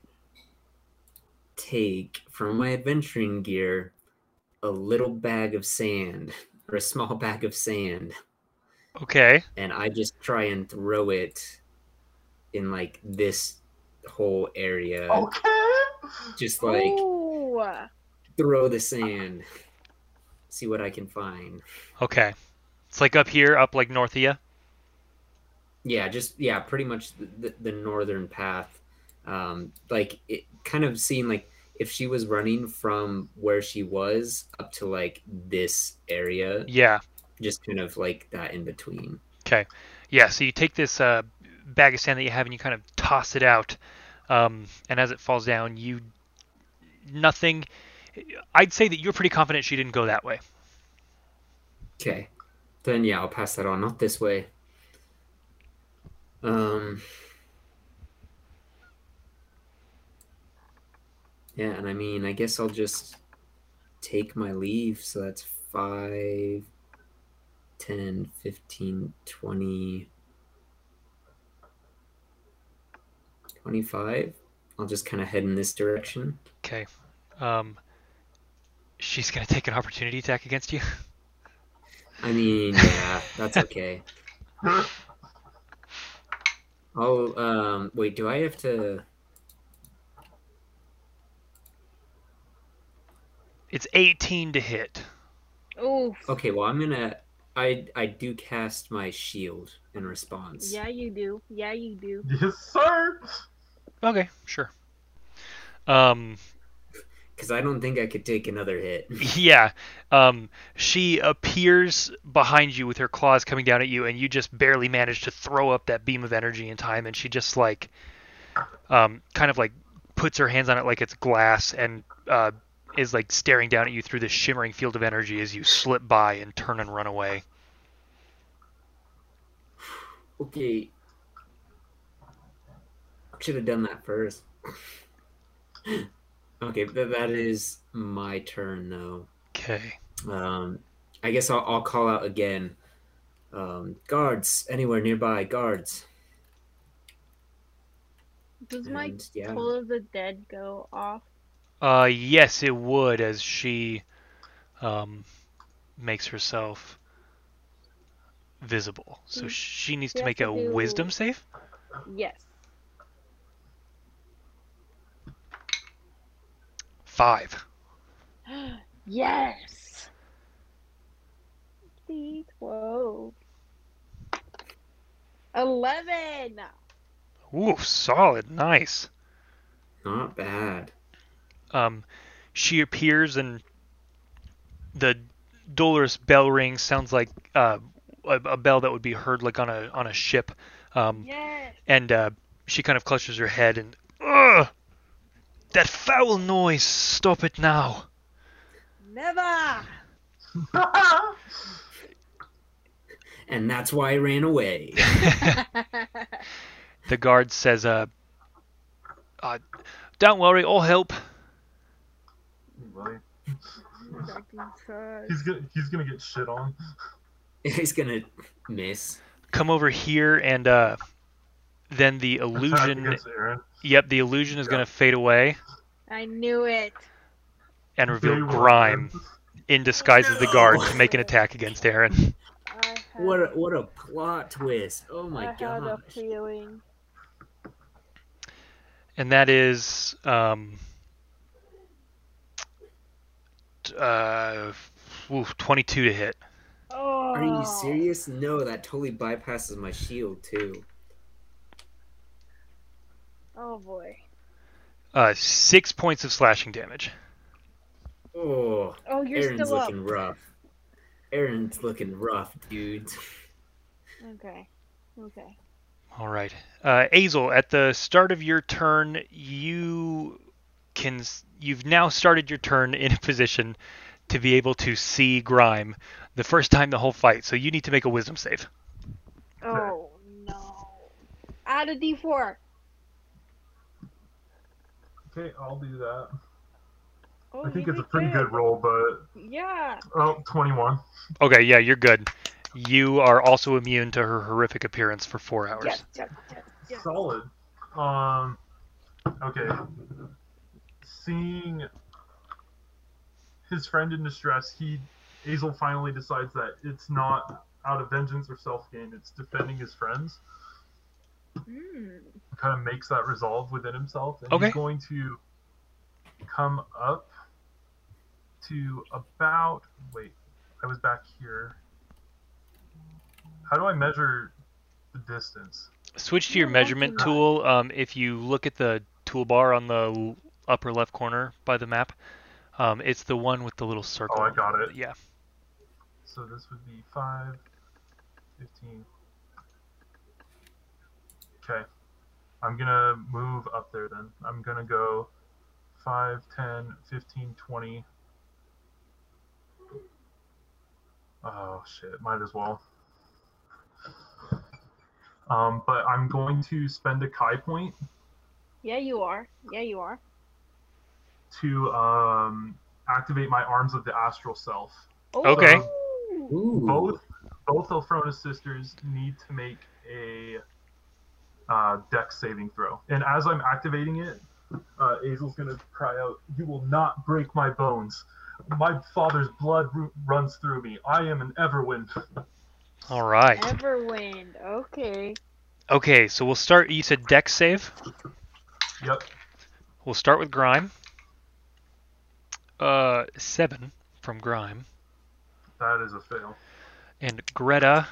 take from my adventuring gear a little bag of sand, or a small bag of sand. Okay. And I just try and throw it in like this whole area. Okay. Just like Ooh. throw the sand. See what I can find. Okay. It's like up here, up like north of you. Yeah, just yeah, pretty much the, the, the northern path. Um, like it kind of seemed like if she was running from where she was up to like this area. Yeah. Just kind of like that in between. Okay. Yeah, so you take this uh, bag of sand that you have and you kind of toss it out. Um, and as it falls down, you... Nothing... I'd say that you're pretty confident she didn't go that way. Okay. Then yeah, I'll pass that on. Not this way. Um... Yeah, and I mean, I guess I'll just take my leave. So that's five, ten, fifteen, twenty, twenty-five. I'll just kind of head in this direction. Okay. Um, she's going to take an opportunity attack against you. I mean, yeah, that's okay. Oh, um, wait, do I have to... It's eighteen to hit. Oof. Okay, well, I'm gonna I I do cast my shield in response. Yeah, you do. Yeah, you do. Yes, sir. Okay, sure. Um, Because I don't think I could take another hit. yeah. Um, she appears behind you with her claws coming down at you, and you just barely manage to throw up that beam of energy in time, and she just like, um, kind of like puts her hands on it like it's glass, and uh, is like staring down at you through this shimmering field of energy as you slip by and turn and run away. Okay. Should have done that first. Okay, but that is my turn though. Okay. Um, I guess I'll, I'll call out again. Um, guards, anywhere nearby, guards. Does my And, yeah. Toll of the Dead go off? Uh, yes, it would, as she um, makes herself visible. So Hmm. she needs We to have make to a do- wisdom save. Yes. Five. Yes. D twelve. Eleven. Ooh, solid, nice. Not bad. Um, she appears and the dolorous bell ring sounds like uh, a, a bell that would be heard like on a on a ship. Um, Yes. and uh, she kind of clutches her head and, ugh, that foul noise! Stop it now! Never. And that's why I ran away. The guard says, uh, uh, don't worry, I'll help. Really? Acting sus. He's gonna he's gonna get shit on. He's gonna miss. Come over here, and uh, then the Attack illusion. against Aaron. Yep, the illusion is going to fade away I knew it. and reveal They were- Grime in disguise as the No. guard to make an attack against Aaron. I had, What a what a plot twist! Oh my I had a gosh! feeling. And that is um, t- uh, ooh, twenty-two to hit. Oh. Are you serious? No, that totally bypasses my shield too. Oh boy. Uh, six points of slashing damage. Oh, Oh, you're Aaron's still up. looking rough. Aaron's looking rough, dude. Okay. Okay. All right. Uh, Azel, at the start of your turn, you can you've now started your turn in a position to be able to see Grime the first time the whole fight. So you need to make a wisdom save. Oh no. Add a D four. Okay, I'll do that. Oh, I think you it's a did pretty good roll, but Yeah. oh, twenty-one. Okay, yeah, you're good. You are also immune to her horrific appearance for four hours. Yes, yes, yes, yes. Solid. Um. Okay. Seeing his friend in distress, he Azel finally decides that it's not out of vengeance or self-gain; it's defending his friends. Mm. Kind of makes that resolve within himself, and Okay. he's going to come up to about. Wait, I was back here. How do I measure the distance? Switch to your Yeah, measurement that's a lot. tool. Um, if you look at the toolbar on the l- upper left corner by the map, um, it's the one with the little circle. Oh, I got it. Yeah. So this would be five, fifteen. Okay. I'm going to move up there then. I'm going to go five, ten, fifteen, twenty. Oh, shit. Might as well. Um, but I'm going to spend a Kai point Yeah, you are. Yeah, you are. to um, activate my Arms of the Astral Self. Okay. Ooh. Ooh. Both both Elfrona's sisters need to make a uh, Dex saving throw. And as I'm activating it, uh, Azel's going to cry out, "You will not break my bones. My father's blood ru- runs through me. I am an Everwind." All right. Everwind. Okay. Okay, so we'll start. You said Dex save. Yep. We'll start with Grime. Uh, seven from Grime, That is a fail. And Greta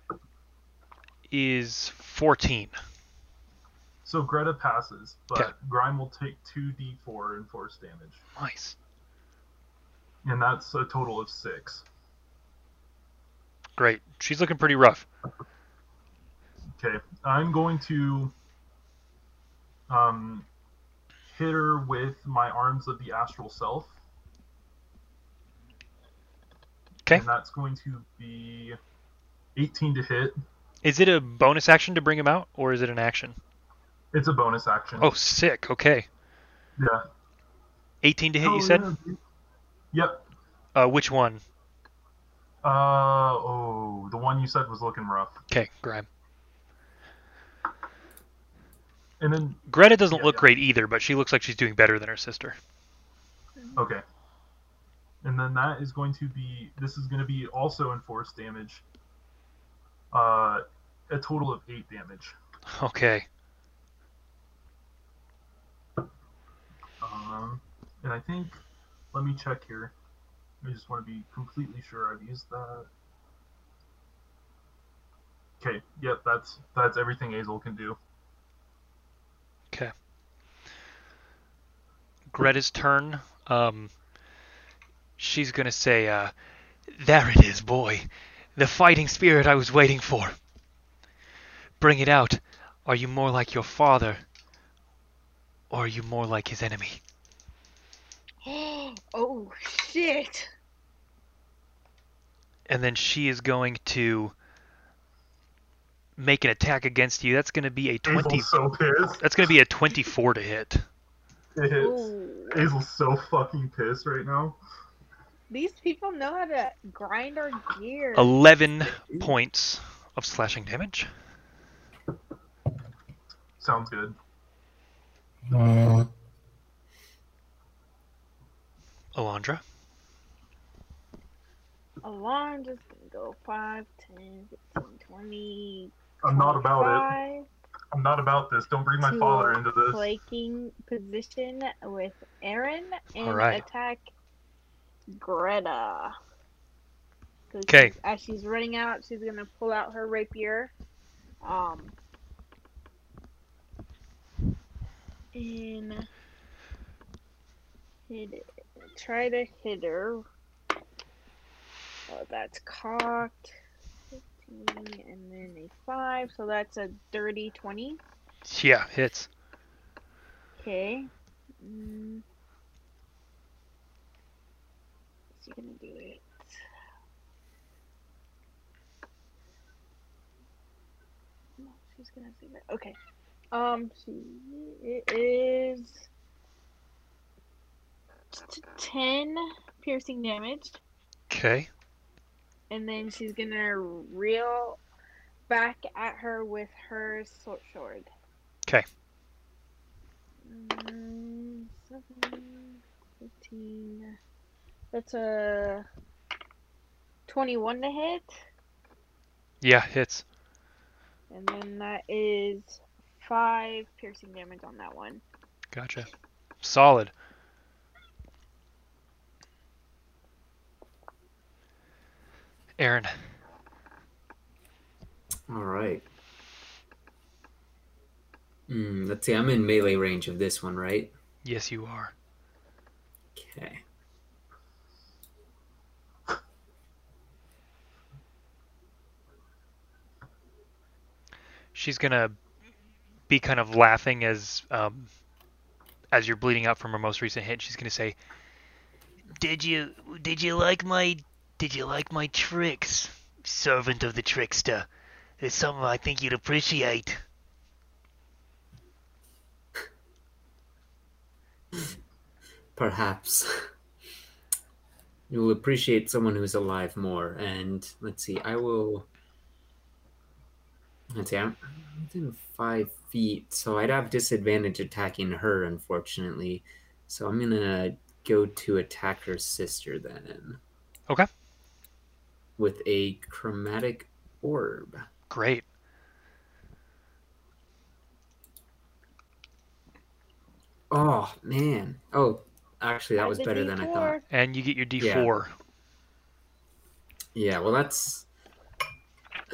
is fourteen. So Greta passes, but Okay. Grime will take two d four in force damage. Nice. And that's a total of six. Great. She's looking pretty rough. Okay, I'm going to um, hit her with my Arms of the Astral Self. Okay. And that's going to be eighteen to hit. Is it a bonus action to bring him out, or is it an action? It's a bonus action. Oh, sick. Okay. Yeah. eighteen to hit, Oh, you said? yeah. Yep. Uh, which one? Uh, oh, the one you said was looking rough. Okay, Grime. And then, Greta doesn't Yeah, look yeah. great either, but she looks like she's doing better than her sister. okay. And then that is going to be, this is going to be also in force damage. Uh, a total of eight damage. Okay. Um, and I think, let me check here. I just want to be completely sure I've used that. Okay, yep, that's that's everything Azel can do. Okay. Greta's turn. Um, she's gonna say, uh, there it is, boy. The fighting spirit I was waiting for. Bring it out. Are you more like your father? Or are you more like his enemy? Oh shit! And then she is going to make an attack against you. That's gonna be a twenty. Azel's so pissed. That's gonna be a twenty-four to hit. It hits. Ooh. Azel's so fucking pissed right now. These people know how to grind our gear. eleven points of slashing damage. Sounds good. Alondra. Alarm just gonna go five, ten, fifteen, twenty. I'm not about it. twenty-five. I'm not about this. Don't bring my To father into this. Flanking position with Aaron and Alright. attack Greta. 'Cause 'Kay. she's- As she's running out, she's gonna pull out her rapier. Um. And hit it. Try to hit her. Oh, that's cocked. fifteen and then a five, so that's a dirty twenty. Yeah, hits. Okay. Mm. Is she gonna do it? No, she's gonna do it. Okay. Um, she it is t- ten piercing damage, Okay. and then she's gonna reel back at her with her short sword. 'Kay. Mm, seven, fifteen. That's a twenty-one to hit, Yeah, hits. and then that is five piercing damage on that one. Gotcha. Solid. Aaron. All right. Mm, let's see. I'm in melee range of this one, right? Yes, you are. Okay. She's gonna be kind of laughing as um, as you're bleeding out from her most recent hit. She's gonna say, "Did you did you like my did you like my tricks, servant of the trickster? It's something I think you'd appreciate." Perhaps. You will appreciate someone who's alive more. And let's see, I will. Let's see, I'm within five feet, so I'd have disadvantage attacking her, unfortunately. So I'm gonna go to attack her sister then. Okay. With a chromatic orb. Great. Oh man. Oh, actually, that Add was the better than I D four. thought. And you get your D four. Yeah, well, that's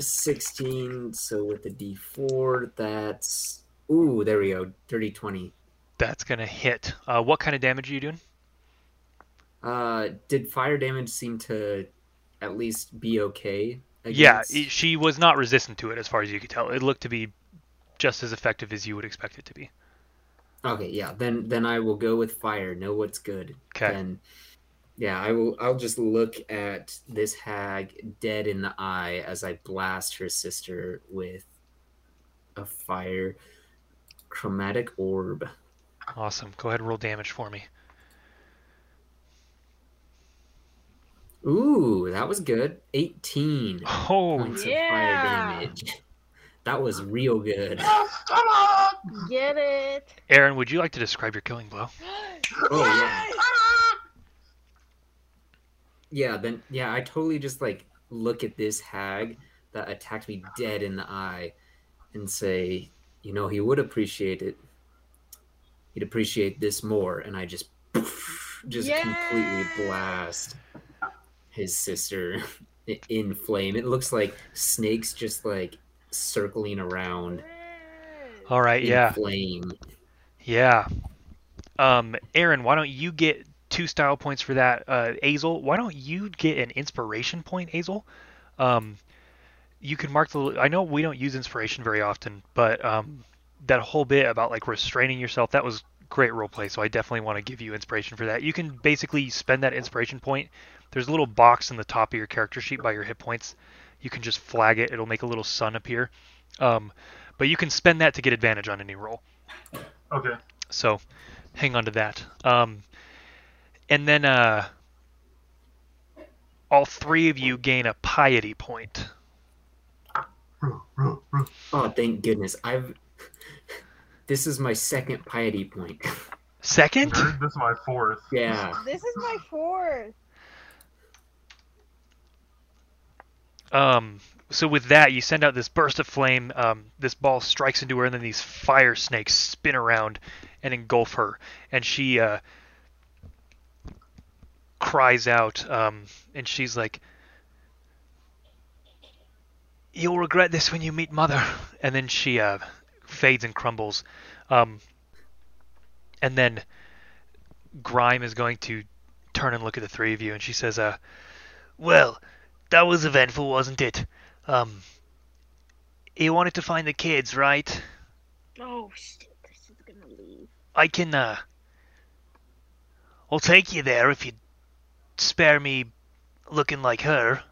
sixteen. So with the D four, that's ooh, there we go. Dirty twenty. That's gonna hit. Uh, what kind of damage are you doing? Uh, did fire damage seem to at least be okay? Yeah, Against... i- she was not resistant to it as far as you could tell. It looked to be just as effective as you would expect it to be. Okay, yeah. Then then I will go with fire. Know what's good. Okay. Then yeah, I will. I'll just look at this hag dead in the eye as I blast her sister with a fire chromatic orb. Awesome. Go ahead and roll damage for me. Ooh, that was good. eighteen Oh, points yeah. of fire damage. That was real good. Get it? Aaron, would you like to describe your killing blow? Oh yeah. Yeah, then yeah, I totally just like look at this hag that attacked me dead in the eye and say, you know, he would appreciate it. He'd appreciate this more, and I just just Yeah. completely blast his sister in flame. It looks like snakes just like circling around All right, in yeah. flame. Yeah. Um, Aaron, why don't you get two style points for that? Uh, Azel, why don't you get an inspiration point, Azel? Um, you can mark the. I know we don't use inspiration very often, but um, that whole bit about like restraining yourself, that was great roleplay. So I definitely want to give you inspiration for that. You can basically spend that inspiration point. There's a little box in the top of your character sheet by your hit points. You can just flag it. It'll make a little sun appear. Um, but you can spend that to get advantage on any roll. Okay. So hang on to that. Um, and then uh, all three of you gain a piety point. Oh, thank goodness. I've this is my second piety point. Second? Nerd, this is my fourth. Yeah. This is my fourth. Um, so with that, you send out this burst of flame. Um, this ball strikes into her, and then these fire snakes spin around and engulf her. And she uh, cries out, um, and she's like, "You'll regret this when you meet Mother." And then she uh, fades and crumbles. Um, and then Grime is going to turn and look at the three of you, and she says, uh, "Well, that was eventful, wasn't it? Um, you wanted to find the kids, right? Oh shit! This is gonna leave. I can, uh, I'll take you there if you spare me looking like her."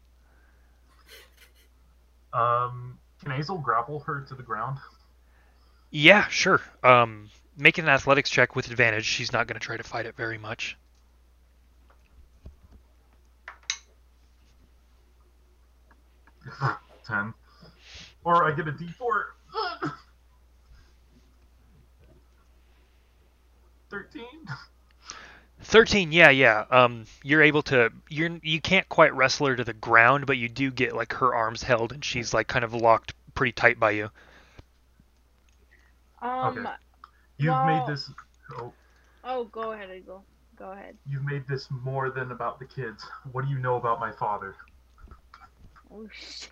Um, can Azel grapple her to the ground? Yeah, sure. Um, make an athletics check with advantage. She's not going to try to fight it very much. Ten. Or I get a D four. Thirteen. thirteen, yeah, yeah. Um, you're able to. You're you can't quite wrestle her to the ground, but you do get like her arms held, and she's like kind of locked pretty tight by you. Um. Okay. You've well- made this. Oh, Oh, go ahead, Eagle. Go ahead. you've made this more than about the kids. What do you know about my father? Oh shit.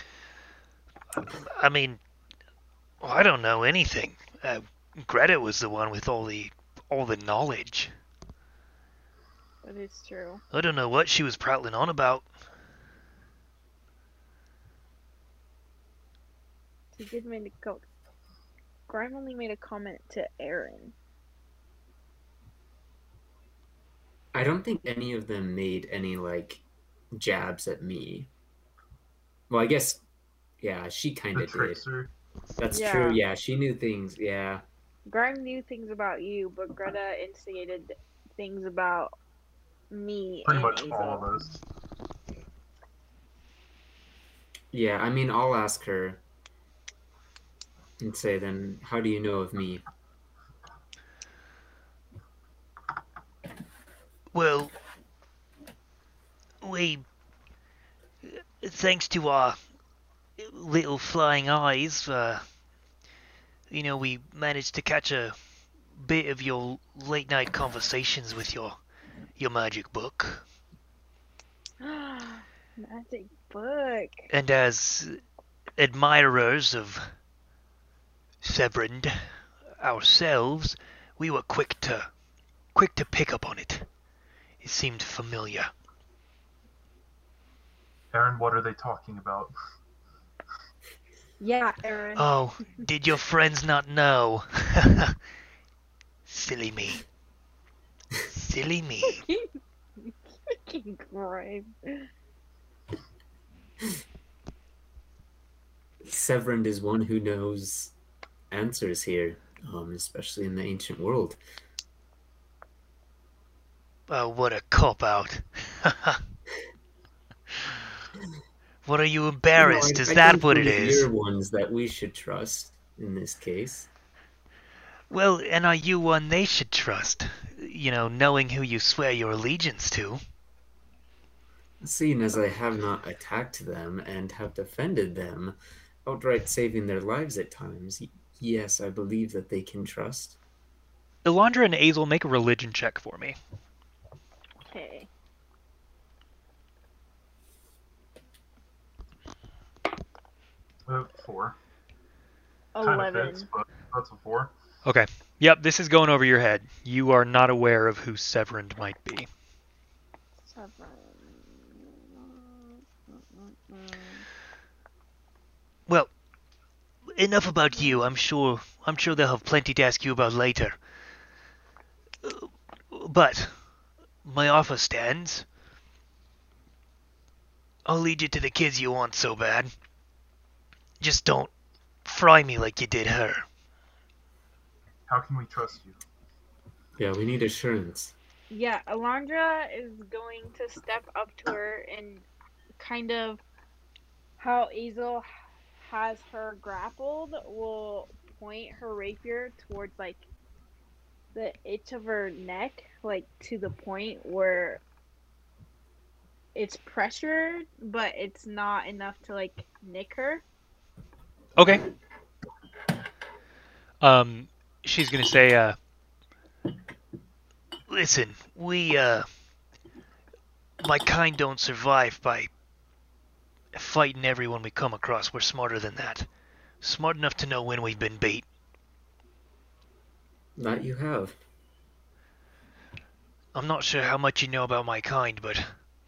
I mean, I don't know anything. Uh, Greta was the one with all the all the knowledge. That is true. I don't know what she was prattling on about. He did make a co- Grime only made a comment to Aaron. I don't think any of them made any like jabs at me. Well, I guess yeah, she kind The of did. trickster. That's Yeah. true. Yeah, she knew things. Yeah. Grime knew things about you, but Greta instigated things about me Pretty and much Azel. all of us. Yeah, I mean, I'll ask her and say then, how do you know of me? Well, we, thanks to our little flying eyes, uh, you know, we managed to catch a bit of your late night conversations with your your magic book. Magic book. And as admirers of Severand ourselves, we were quick to quick to pick up on it. It seemed familiar. Aaron, what are they talking about? Yeah, Aaron. Oh, did your friends not know? Silly me. Silly me. Fucking Christ. Severand is one who knows answers here, um, especially in the ancient world. Oh, what a cop-out. What are you embarrassed? You know, I, Is I that think what it we're is? ones that we should trust in this case. Well, and are you one they should trust? You know, knowing who you swear your allegiance to. Seeing as I have not attacked them and have defended them, outright saving their lives at times, y- yes, I believe that they can trust. Elandra and Azel, make a religion check for me. Okay. Uh, four. Kind of Eleven. fits, but that's a four. Okay. Yep, this is going over your head. You are not aware of who Severand might be. Seven. Well, enough about you. I'm sure I'm sure they'll have plenty to ask you about later. Uh, But my offer stands. I'll lead you to the kids you want so bad. Just don't fry me like you did her. How can we trust you? Yeah, we need assurance. Yeah, Alondra is going to step up to her and kind of how Azel has her grappled will point her rapier towards like the itch of her neck, like to the point where it's pressured, but it's not enough to like nick her. Okay. Um, she's gonna say, uh, listen, we, uh, my kind don't survive by fighting everyone we come across. We're smarter than that. Smart enough to know when we've been beat. That you have. I'm not sure how much you know about my kind, but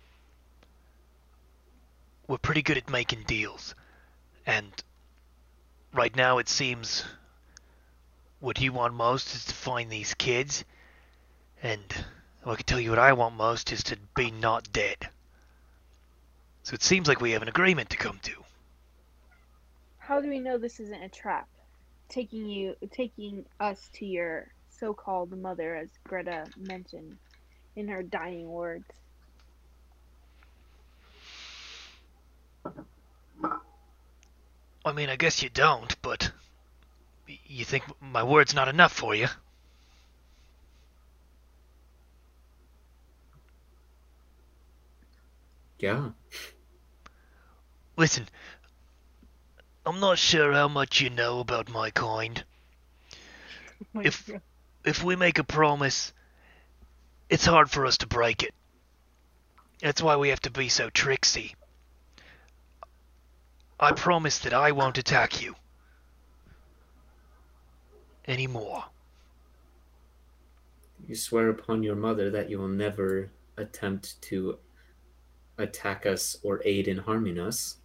we're pretty good at making deals. And right now it seems what you want most is to find these kids. And I can tell you what I want most is to be not dead. So it seems like we have an agreement to come to. How do we know this isn't a trap? Taking you, taking us to your so-called mother, as Greta mentioned in her dying words. I mean, I guess you don't, but you think my word's not enough for you? Yeah. Listen, I'm not sure how much you know about my kind. Oh If- God. If we make a promise, it's hard for us to break it. That's why we have to be so tricksy. I promise that I won't attack you anymore. You swear upon your mother that you will never attempt to attack us or aid in harming us.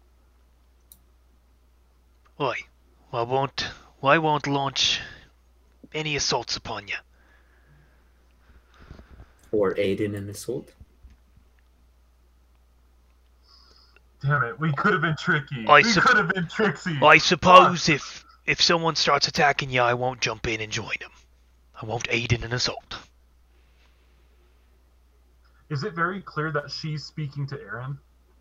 Why? I won't. I won't launch any assaults upon you. Or aid in an assault. Damn it, we could have been tricky. I we sup- could have been tricksy. I suppose if if someone starts attacking you, I won't jump in and join them. I won't aid in an assault. Is it very clear that she's speaking to Aaron?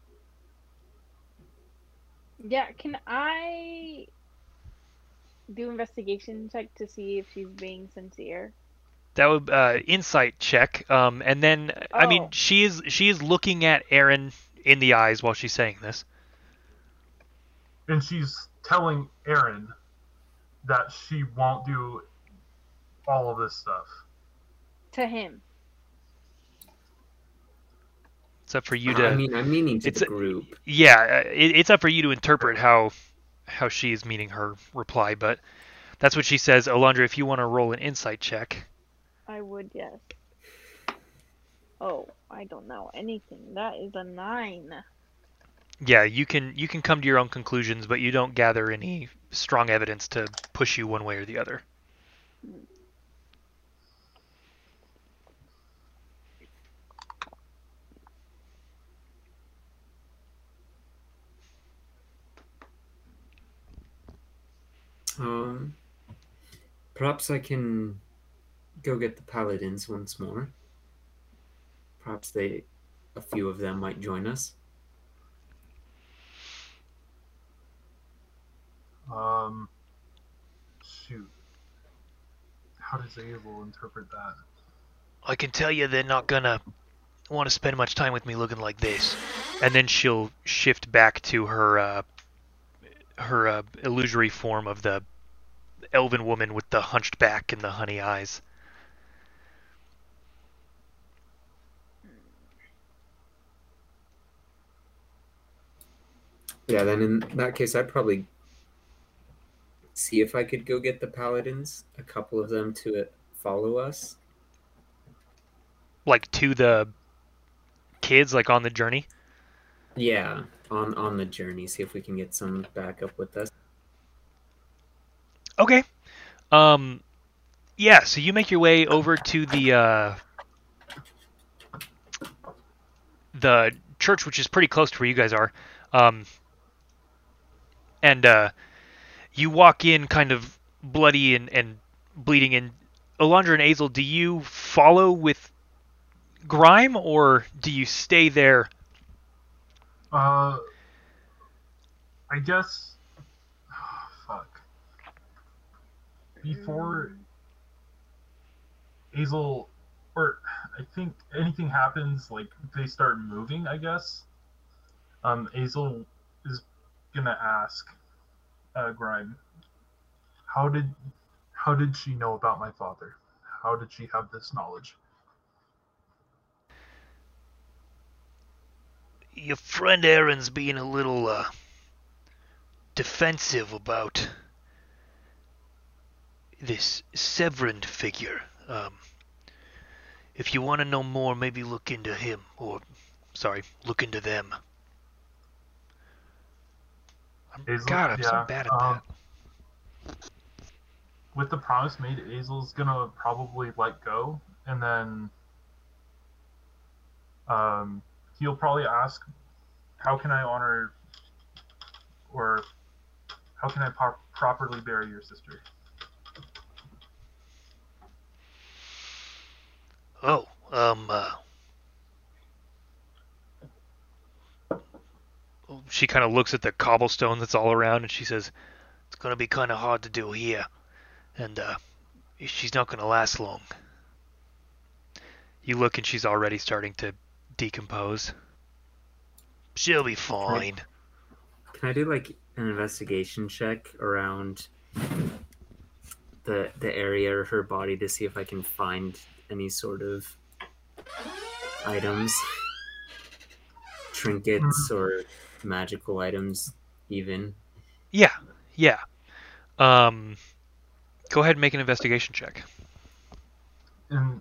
Yeah, can I do investigation check to see if she's being sincere? That would uh, insight check, um, and then I mean Oh. she is she is looking at Aaron in the eyes while she's saying this. And she's telling Aaron that she won't do all of this stuff. To him. It's up for you to. I mean, I'm meaning to it's the a- group. Yeah, uh, it, it's up for you to interpret how how she is meaning her reply, but that's what she says. Alondra, if you want to roll an insight check. I would, yes. Oh, I don't know anything. That is a nine. Yeah, you can you can come to your own conclusions, but you don't gather any strong evidence to push you one way or the other. Um, perhaps I can go get the paladins once more. Perhaps they, a few of them might join us. Um, shoot. How does Abel interpret that? I can tell you they're not gonna want to spend much time with me looking like this. And then she'll shift back to her uh, her uh, illusory form of the elven woman with the hunched back and the honey eyes. Yeah, then in that case, I'd probably see if I could go get the paladins, a couple of them to it, follow us. Like to the kids, like on the journey. Yeah, on on the journey, see if we can get some backup with us. Okay. Um, yeah, so you make your way over to the uh, the church, which is pretty close to where you guys are. Um, and uh, you walk in kind of bloody and, and bleeding. And Alondra and Azel, do you follow with Grime, or do you stay there? Uh, I guess. Fuck. Before Azel, or I think anything happens, like they start moving. I guess. Um, Azel is gonna ask, uh, Grime, how did, how did she know about my father? How did she have this knowledge? Your friend Aaron's being a little uh, defensive about this Severand figure. Um, if you want to know more, maybe look into him, or, sorry, look into them. I'm, Azel- God, I'm so yeah, bad at um, that. With the promise made, Azel's gonna probably let go, and then um, he'll probably ask, "How can I honor, or how can I pro- properly bury your sister?" Oh, um, uh... She kind of looks at the cobblestone that's all around, and she says, it's going to be kind of hard to do here, and, uh, she's not going to last long. You look, and she's already starting to decompose. She'll be fine. Can I do like an investigation check around the the area of her body to see if I can find any sort of items, trinkets, or magical items, even? Yeah, yeah. Um, go ahead and make an investigation check. And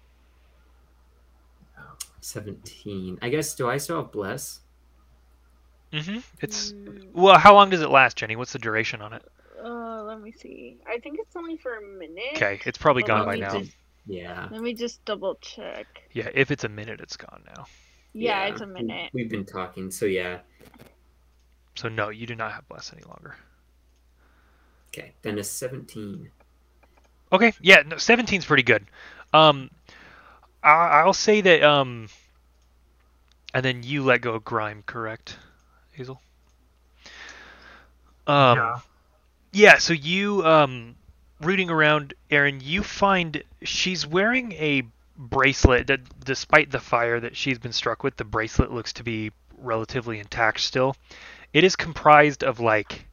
seventeen. I guess, do I still have Bless? Mm-hmm. It's Mm, well. How long does it last, Jenny? What's the duration on it? uh, let me see. I think it's only for a minute. Okay, it's probably But gone let by me now. just- Yeah. Let me just double check. Yeah, if it's a minute, it's gone now. Yeah, it's a minute. We've been talking, so yeah. So no, you do not have bless any longer. Okay, then a seventeen. Okay, yeah, no, seventeen's pretty good. Um, I, I'll say that. Um, and then you let go of Grime, correct, Hazel? Um, yeah, yeah. So you, um, rooting around, Aaron, you find she's wearing a bracelet that, despite the fire that she's been struck with, the bracelet looks to be relatively intact still. It is comprised of like,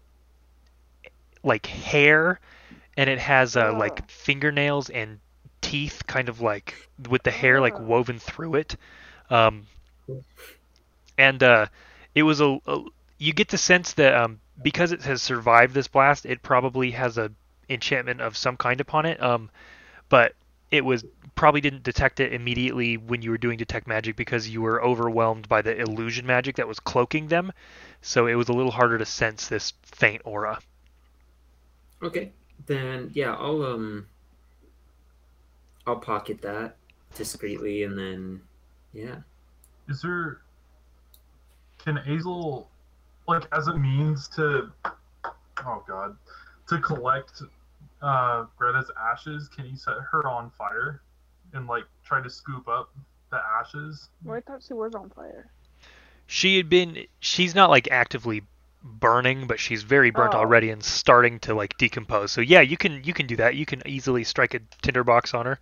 like hair, and it has uh, Oh. like fingernails and teeth, kind of like with the hair like Oh. woven through it. Um, and uh, it was a, a you get the sense that um, because it has survived this blast, it probably has a enchantment of some kind upon it. Um, but it was probably didn't detect it immediately when you were doing detect magic because you were overwhelmed by the illusion magic that was cloaking them. So it was a little harder to sense this faint aura. Okay, then yeah, I'll um, I'll pocket that discreetly, and then yeah. Is there? Can Azel, like, as a means to, oh god, to collect uh, Greta's ashes? Can he set her on fire and like try to scoop up the ashes? Well, I thought she was on fire. She had been she's not like actively burning, but she's very burnt Oh. already and starting to like decompose. So yeah, you can you can do that. You can easily strike a tinderbox on her.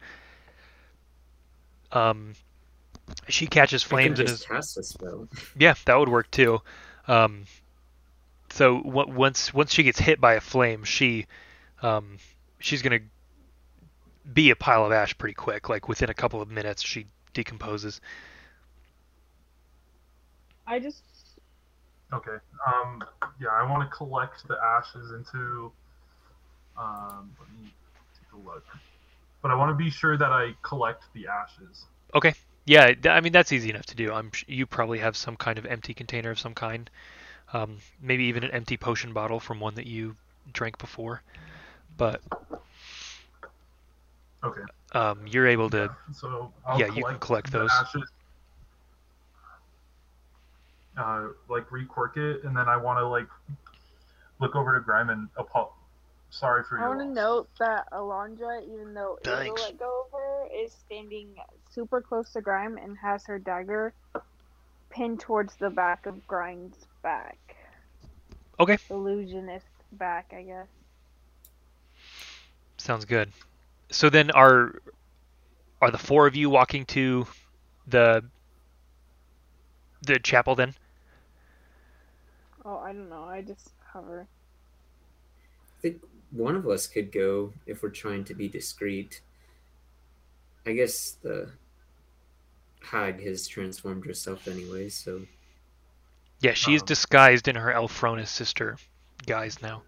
Um, she catches I can flames and just is cast a spell. yeah, that would work too. Um, so w- once once she gets hit by a flame, she um, she's gonna be a pile of ash pretty quick. Like within a couple of minutes, she decomposes. I just Okay. Um. Yeah, I want to collect the ashes into. Um. Let me take a look. But I want to be sure that I collect the ashes. Okay. Yeah, th- I mean that's easy enough to do. I'm sh- you probably have some kind of empty container of some kind. Um, maybe even an empty potion bottle from one that you drank before. But Okay. um, you're able to. So I'll Yeah, collect you can collect the those. ashes. Uh, like recork it, and then I want to like look over to Grime and apo- sorry for I your want to loss. note that Alondra, even though Azel Thanks. let go of her, is standing super close to Grime and has her dagger pinned towards the back of Grime's back. Okay, Illusionist back, I guess. sounds good. So then are are the four of you walking to the the chapel then? Oh, I don't know. I just hover. I think one of us could go if we're trying to be discreet. I guess the hag has transformed herself anyway, so Yeah, she's Um, disguised in her Elfronis sister guise now.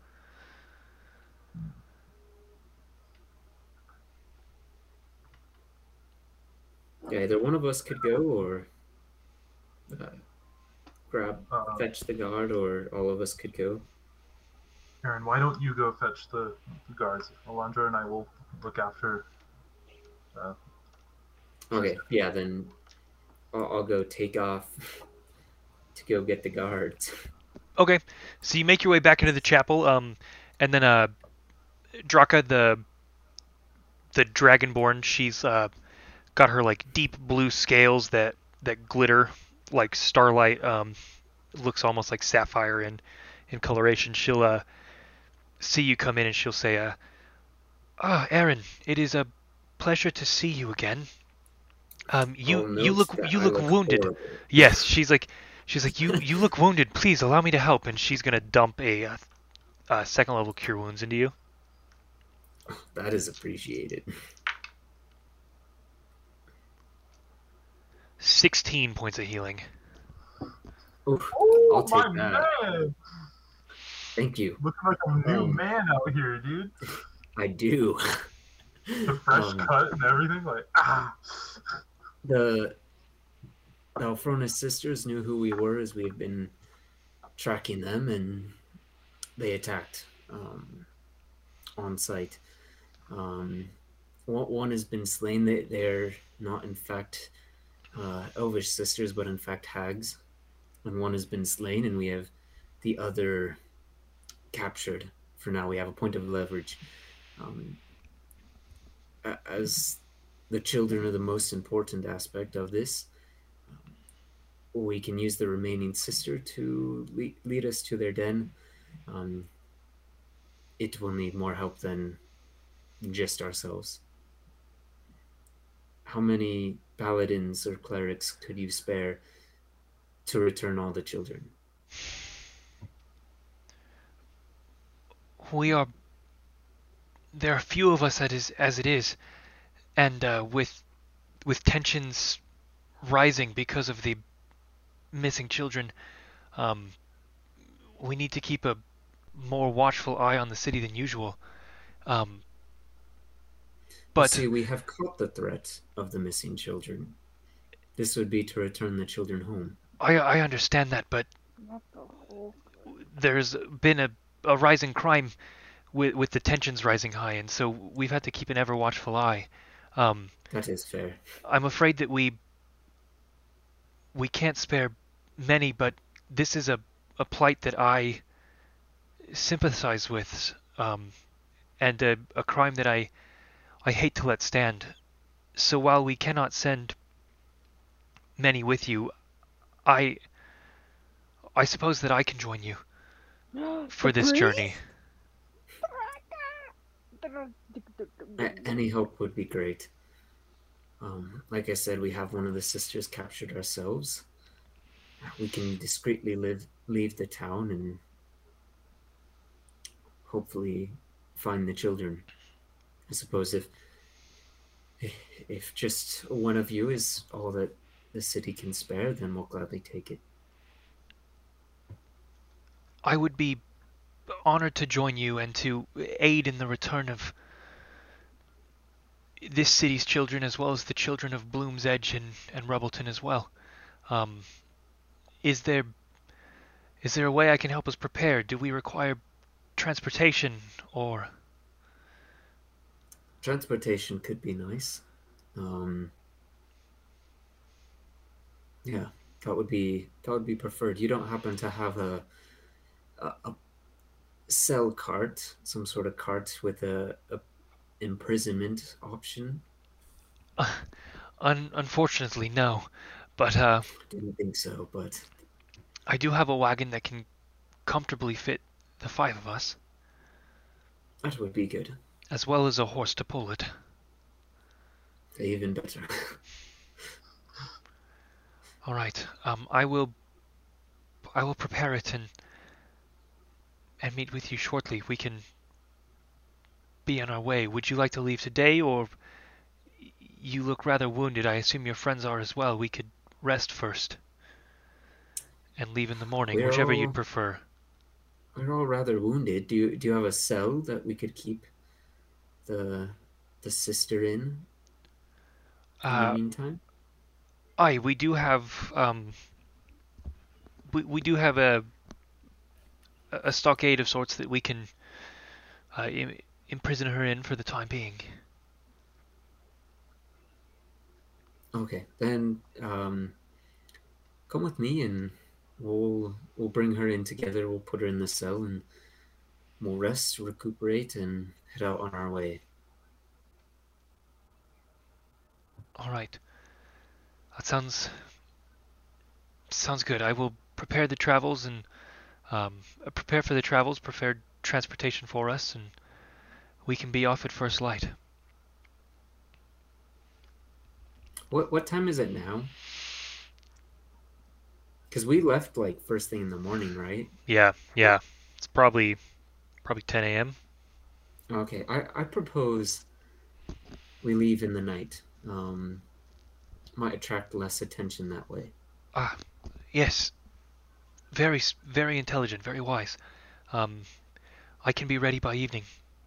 yeah, either one of us could go or uh, grab, uh, fetch the guard, or all of us could go. Aaron, why don't you go fetch the, the guards? Alondra and I will look after. Uh, Okay, yeah, then I'll, I'll go take off to go get the guards. Okay, so you make your way back into the chapel, um, and then uh, Draka, the the Dragonborn, she's uh, got her like deep blue scales that that glitter like starlight. Um, looks almost like sapphire in in coloration. She'll uh, see you come in and she'll say, uh, "Ah, Aaron, it is a pleasure to see you again. Um, you I'll you note look that you I look look wounded." horrible. Yes, she's like she's like you you look wounded. Please allow me to help. And she's gonna dump a, uh, uh, second level cure wounds into you. That is appreciated. Sixteen points of healing. Oof, oh, I'll take my that. man! Thank you. Looking like a new Um, man out here, dude. I do. The fresh Um, cut and everything, like ah. the the Alfronis sisters knew who we were as we have been tracking them, and they attacked um, on site. Um, one, one has been slain. They, they're not, in fact, uh, elvish sisters, but in fact hags. And one has been slain, and we have the other captured. For now, we have a point of leverage. Um, a- as the children are the most important aspect of this, we can use the remaining sister to lead, lead us to their den. Um, it will need more help than just ourselves. How many paladins or clerics could you spare to return all the children? We are. There are few of us as, is, as it is. and uh, with with tensions rising because of the missing children, um, we need to keep a more watchful eye on the city than usual. Um, You but see, we have caught the threat of the missing children. This would be to return the children home. I I understand that, but Not the whole. there's been a, a rising crime with with the tensions rising high, and so we've had to keep an ever watchful eye. Um, That is fair. I'm afraid that we we can't spare many, but this is a, a plight that I sympathize with, um, and a, a crime that I I hate to let stand. So while we cannot send many with you, I I suppose that I can join you for The this police? journey. A- any help would be great. Um, like I said, we have one of the sisters captured ourselves. We can discreetly live, leave the town and hopefully find the children. I suppose if if just one of you is all that the city can spare, then we'll gladly take it. I would be honored to join you and to aid in the return of this city's children, as well as the children of Bloom's Edge and, and Rubbleton as well. Um, is there is there a way I can help us prepare? Do we require transportation or? Transportation could be nice. Um, yeah, that would be that would be preferred. You don't happen to have a a, a cell cart, some sort of cart with a, a imprisonment option? Un- unfortunately, no. But uh, Didn't think so, but I do have a wagon that can comfortably fit the five of us, that would be good. as well as a horse to pull it. Even better. All right. Um, I will. I will prepare it and and meet with you shortly. We can be on our way. Would you like to leave today, or you look rather wounded? I assume your friends are as well. We could rest first and leave in the morning, We're whichever all- you'd prefer. We're all rather wounded. Do you do you have a cell that we could keep the the sister in in the Uh, meantime? aye, we do have um, we we do have a a stockade of sorts that we can uh, im- imprison her in for the time being. Okay, then um, come with me and we'll we'll bring her in together. We'll put her in the cell and we'll rest, recuperate, and head out on our way. All right. That sounds sounds good. I will prepare the travels and um, uh, prepare for the travels, prepare transportation for us, and we can be off at first light. What what time is it now? Because we left like first thing in the morning, right? Yeah, yeah. It's probably probably ten a m. Okay, I, I propose we leave in the night. Um, might attract less attention that way. Ah, yes. Very, s- very intelligent, very wise. Um, I can be ready by evening.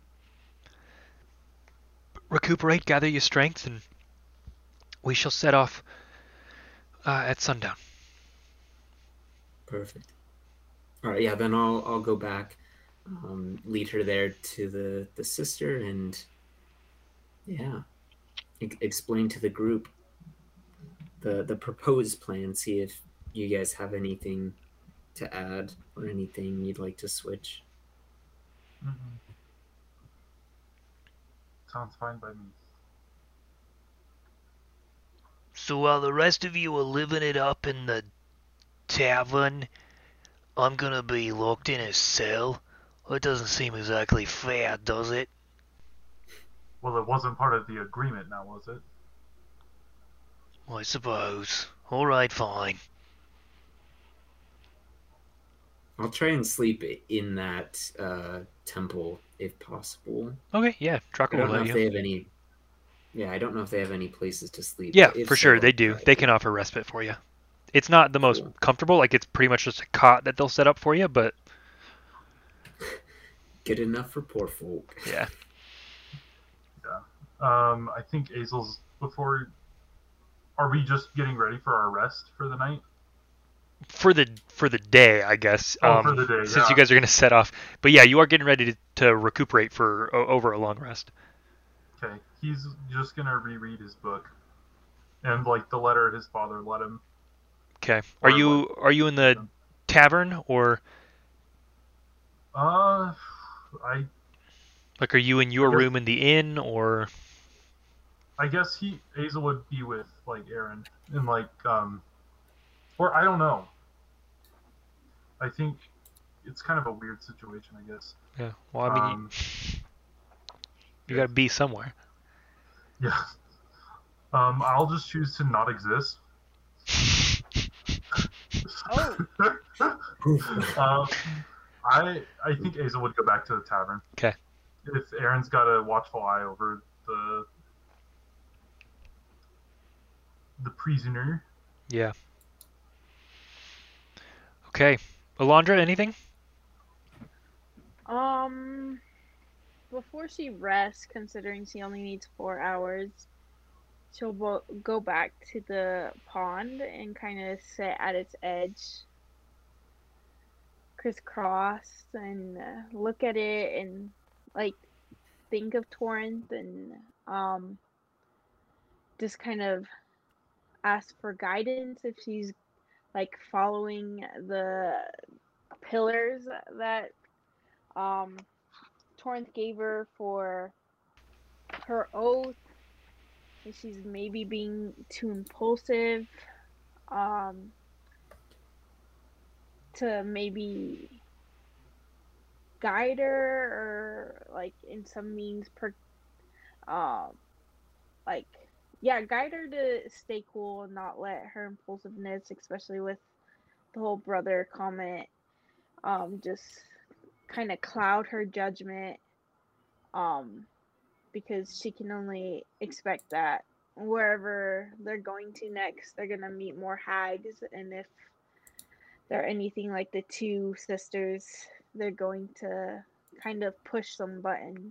Recuperate, gather your strength, and we shall set off uh, at sundown. Perfect. All right, yeah. Then I'll I'll go back, um, lead her there to the the sister, and yeah, e- explain to the group the the proposed plan. See if you guys have anything to add or anything you'd like to switch. Mhm. Sounds fine by me. So while the rest of you are living it up in the tavern, I'm gonna be locked in a cell? That doesn't seem exactly fair, does it? Well, it wasn't part of the agreement now, was it? I suppose. Alright, fine. I'll try and sleep in that uh, temple if possible. Okay, yeah. I Draco will don't know let if you. they have any. Yeah, I don't know if they have any places to sleep. Yeah, but if for sure so, they do. try They it. can offer respite for you. It's not the most Cool. comfortable. Like it's pretty much just a cot that they'll set up for you, but Good enough for poor folk. yeah. Um, I think Azel's before. Are we just getting ready for our rest for the night? For the for the day, I guess. Oh, um, for the day, since yeah. you guys are going to set off. But yeah, you are getting ready to, to recuperate for o- over a long rest. Okay, he's just gonna reread his book, and like the letter his father let him. Okay. Are Or, you like, are you in the tavern, or Uh, I like are you in your I guess- room in the inn, or I guess he Azel would be with like Aaron and like um, or I don't know. I think it's kind of a weird situation, I guess. yeah? Well, I mean, Um, you, you got to be somewhere. yeah. Um, I'll just choose to not exist. Oh. um, I I think Azel would go back to the tavern. Okay. If Aaron's got a watchful eye over the the prisoner. Yeah. Okay. Alondra, anything? Um, before she rests, considering she only needs four hours, she'll bo- go back to the pond and kind of sit at its edge, crisscross, and uh, look at it and like think of Torrent and um just kind of ask for guidance if she's like following the pillars that um Torrent gave her for her oath. If she's maybe being too impulsive, um, to maybe guide her, or like in some means, per, um, like yeah, guide her to stay cool and not let her impulsiveness, especially with the whole brother comment, um, just kind of cloud her judgment, um, because she can only expect that wherever they're going to next, they're gonna meet more hags, and if they're anything like the two sisters, they're going to kind of push some buttons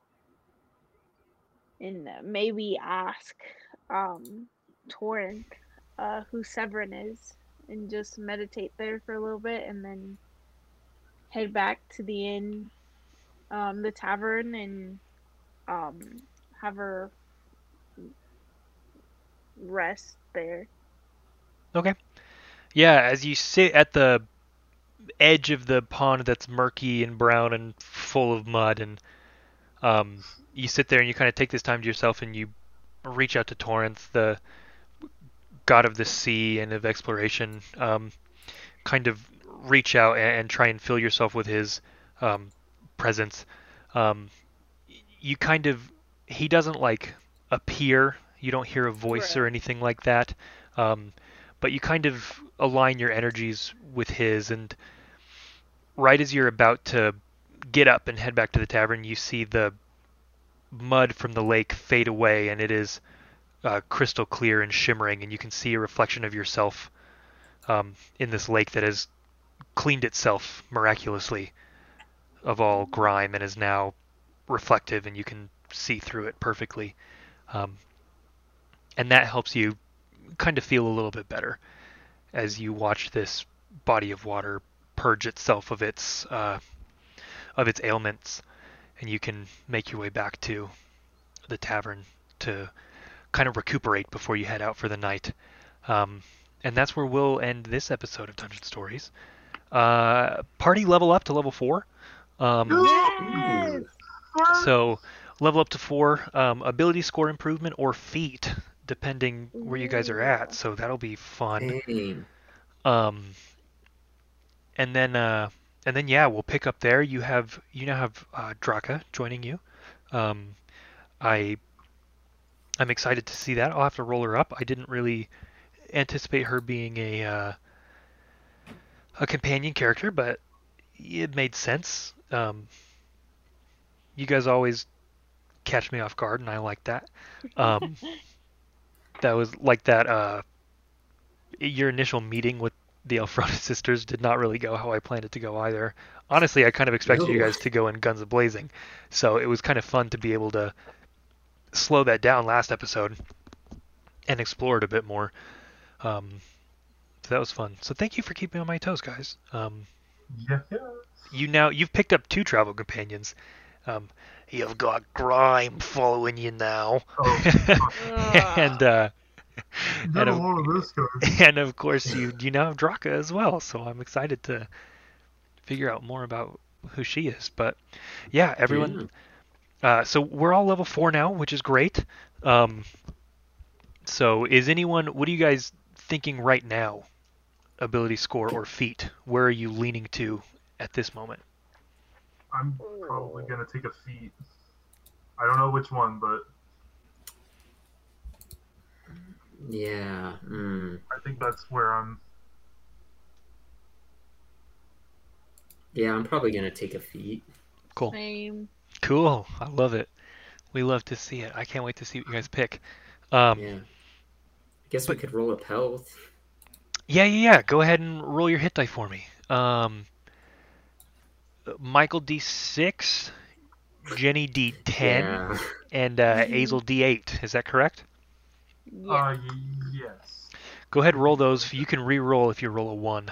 and maybe ask um, Torrent uh, who Severin is, and just meditate there for a little bit, and then head back to the inn, um, the tavern, and um, have her rest there. Okay. Yeah, as you sit at the edge of the pond that's murky and brown and full of mud, and um, you sit there and you kind of take this time to yourself, and you reach out to Torrent, the god of the sea and of exploration. Um, kind of reach out and, and try and fill yourself with his um, presence. Um, you kind of he doesn't like appear. You don't hear a voice Right. or anything like that. Um, but you kind of align your energies with his, and right as you're about to get up and head back to the tavern, you see the mud from the lake fade away, and it is uh, crystal clear and shimmering, and you can see a reflection of yourself um, in this lake that has cleaned itself miraculously of all grime and is now reflective, and you can see through it perfectly. Um, and that helps you kind of feel a little bit better as you watch this body of water purge itself of its uh, of its ailments, and you can make your way back to the tavern to kind of recuperate before you head out for the night. Um, and that's where we'll end this episode of Dungeon Stories. Uh, party level up to level four. Um, Yes! so level up to four, um, ability score improvement or feat, depending where you guys are at. Ooh. So that'll be fun. Dang. Um, and then uh, and then yeah, we'll pick up there. You have you now have uh, Draka joining you. Um, I I'm excited to see that. I'll have to roll her up. I didn't really anticipate her being a uh, a companion character, but it made sense. Um, you guys always catch me off guard, and I like that. Um, that was like that. Uh, your initial meeting with the Alfroda sisters did not really go how I planned it to go either. Honestly, I kind of expected you No. guys to go in guns a-blazing, so it was kind of fun to be able to slow that down last episode and explore it a bit more. Um, so that was fun. So thank you for keeping me on my toes, guys. Um, Yeah. yeah. you now you've picked up two travel companions. Um, You've got Grime following you now. Oh, and uh, you and got a of, lot of this guy. and of course you you now have Draka as well. So I'm excited to figure out more about who she is. But yeah, everyone. Uh, so we're all level four now, which is great. Um, so is anyone? What are you guys thinking right now? Ability score or feat? Where are you leaning to at this moment? I'm probably gonna take a feat. I don't know which one, but Yeah. Mm. I think that's where I'm. Yeah, I'm probably gonna take a feat. Cool. Same. Cool. I love it. We love to see it. I can't wait to see what you guys pick. Um, Yeah. I guess we but- could roll up health. Yeah, yeah, yeah. Go ahead and roll your hit die for me. Um, Michael D six, Jenny D ten, Yeah. and uh, Azel D eight. Is that correct? Yeah. Uh, y- yes. Go ahead and roll those. You can re-roll if you roll a one.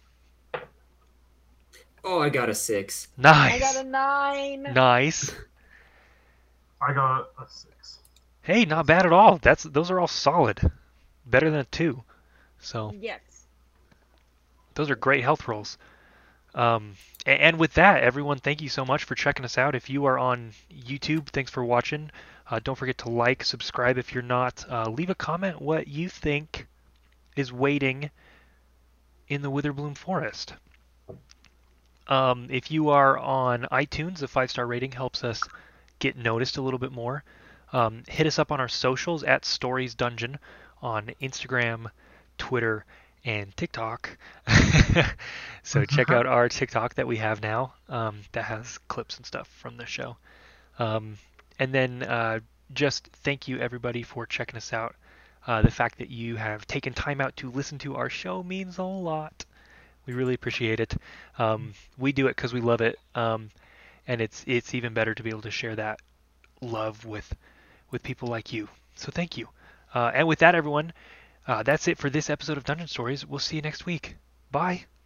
Oh, I got a six. Nice. I got a nine. Nice. I got a six. Hey, not bad at all. That's those are all solid. Better than a two. So Yes. those are great health rolls. Um, a- and with that, everyone, thank you so much for checking us out. If you are on YouTube, thanks for watching. Uh, don't forget to like, subscribe if you're not. Uh, leave a comment what you think is waiting in the Witherbloom Forest. Um, if you are on iTunes, a five-star rating helps us get noticed a little bit more. Um, hit us up on our socials at Stories Dungeon on Instagram, Twitter, and TikTok. So check out our TikTok that we have now um, that has clips and stuff from the show. Um, and then uh, just thank you everybody for checking us out. Uh, the fact that you have taken time out to listen to our show means a lot. We really appreciate it. Um, we do it because we love it, um, and it's it's even better to be able to share that love with with people like you. So thank you. Uh, and with that, everyone, uh, that's it for this episode of Dungeon Stories. We'll see you next week. Bye.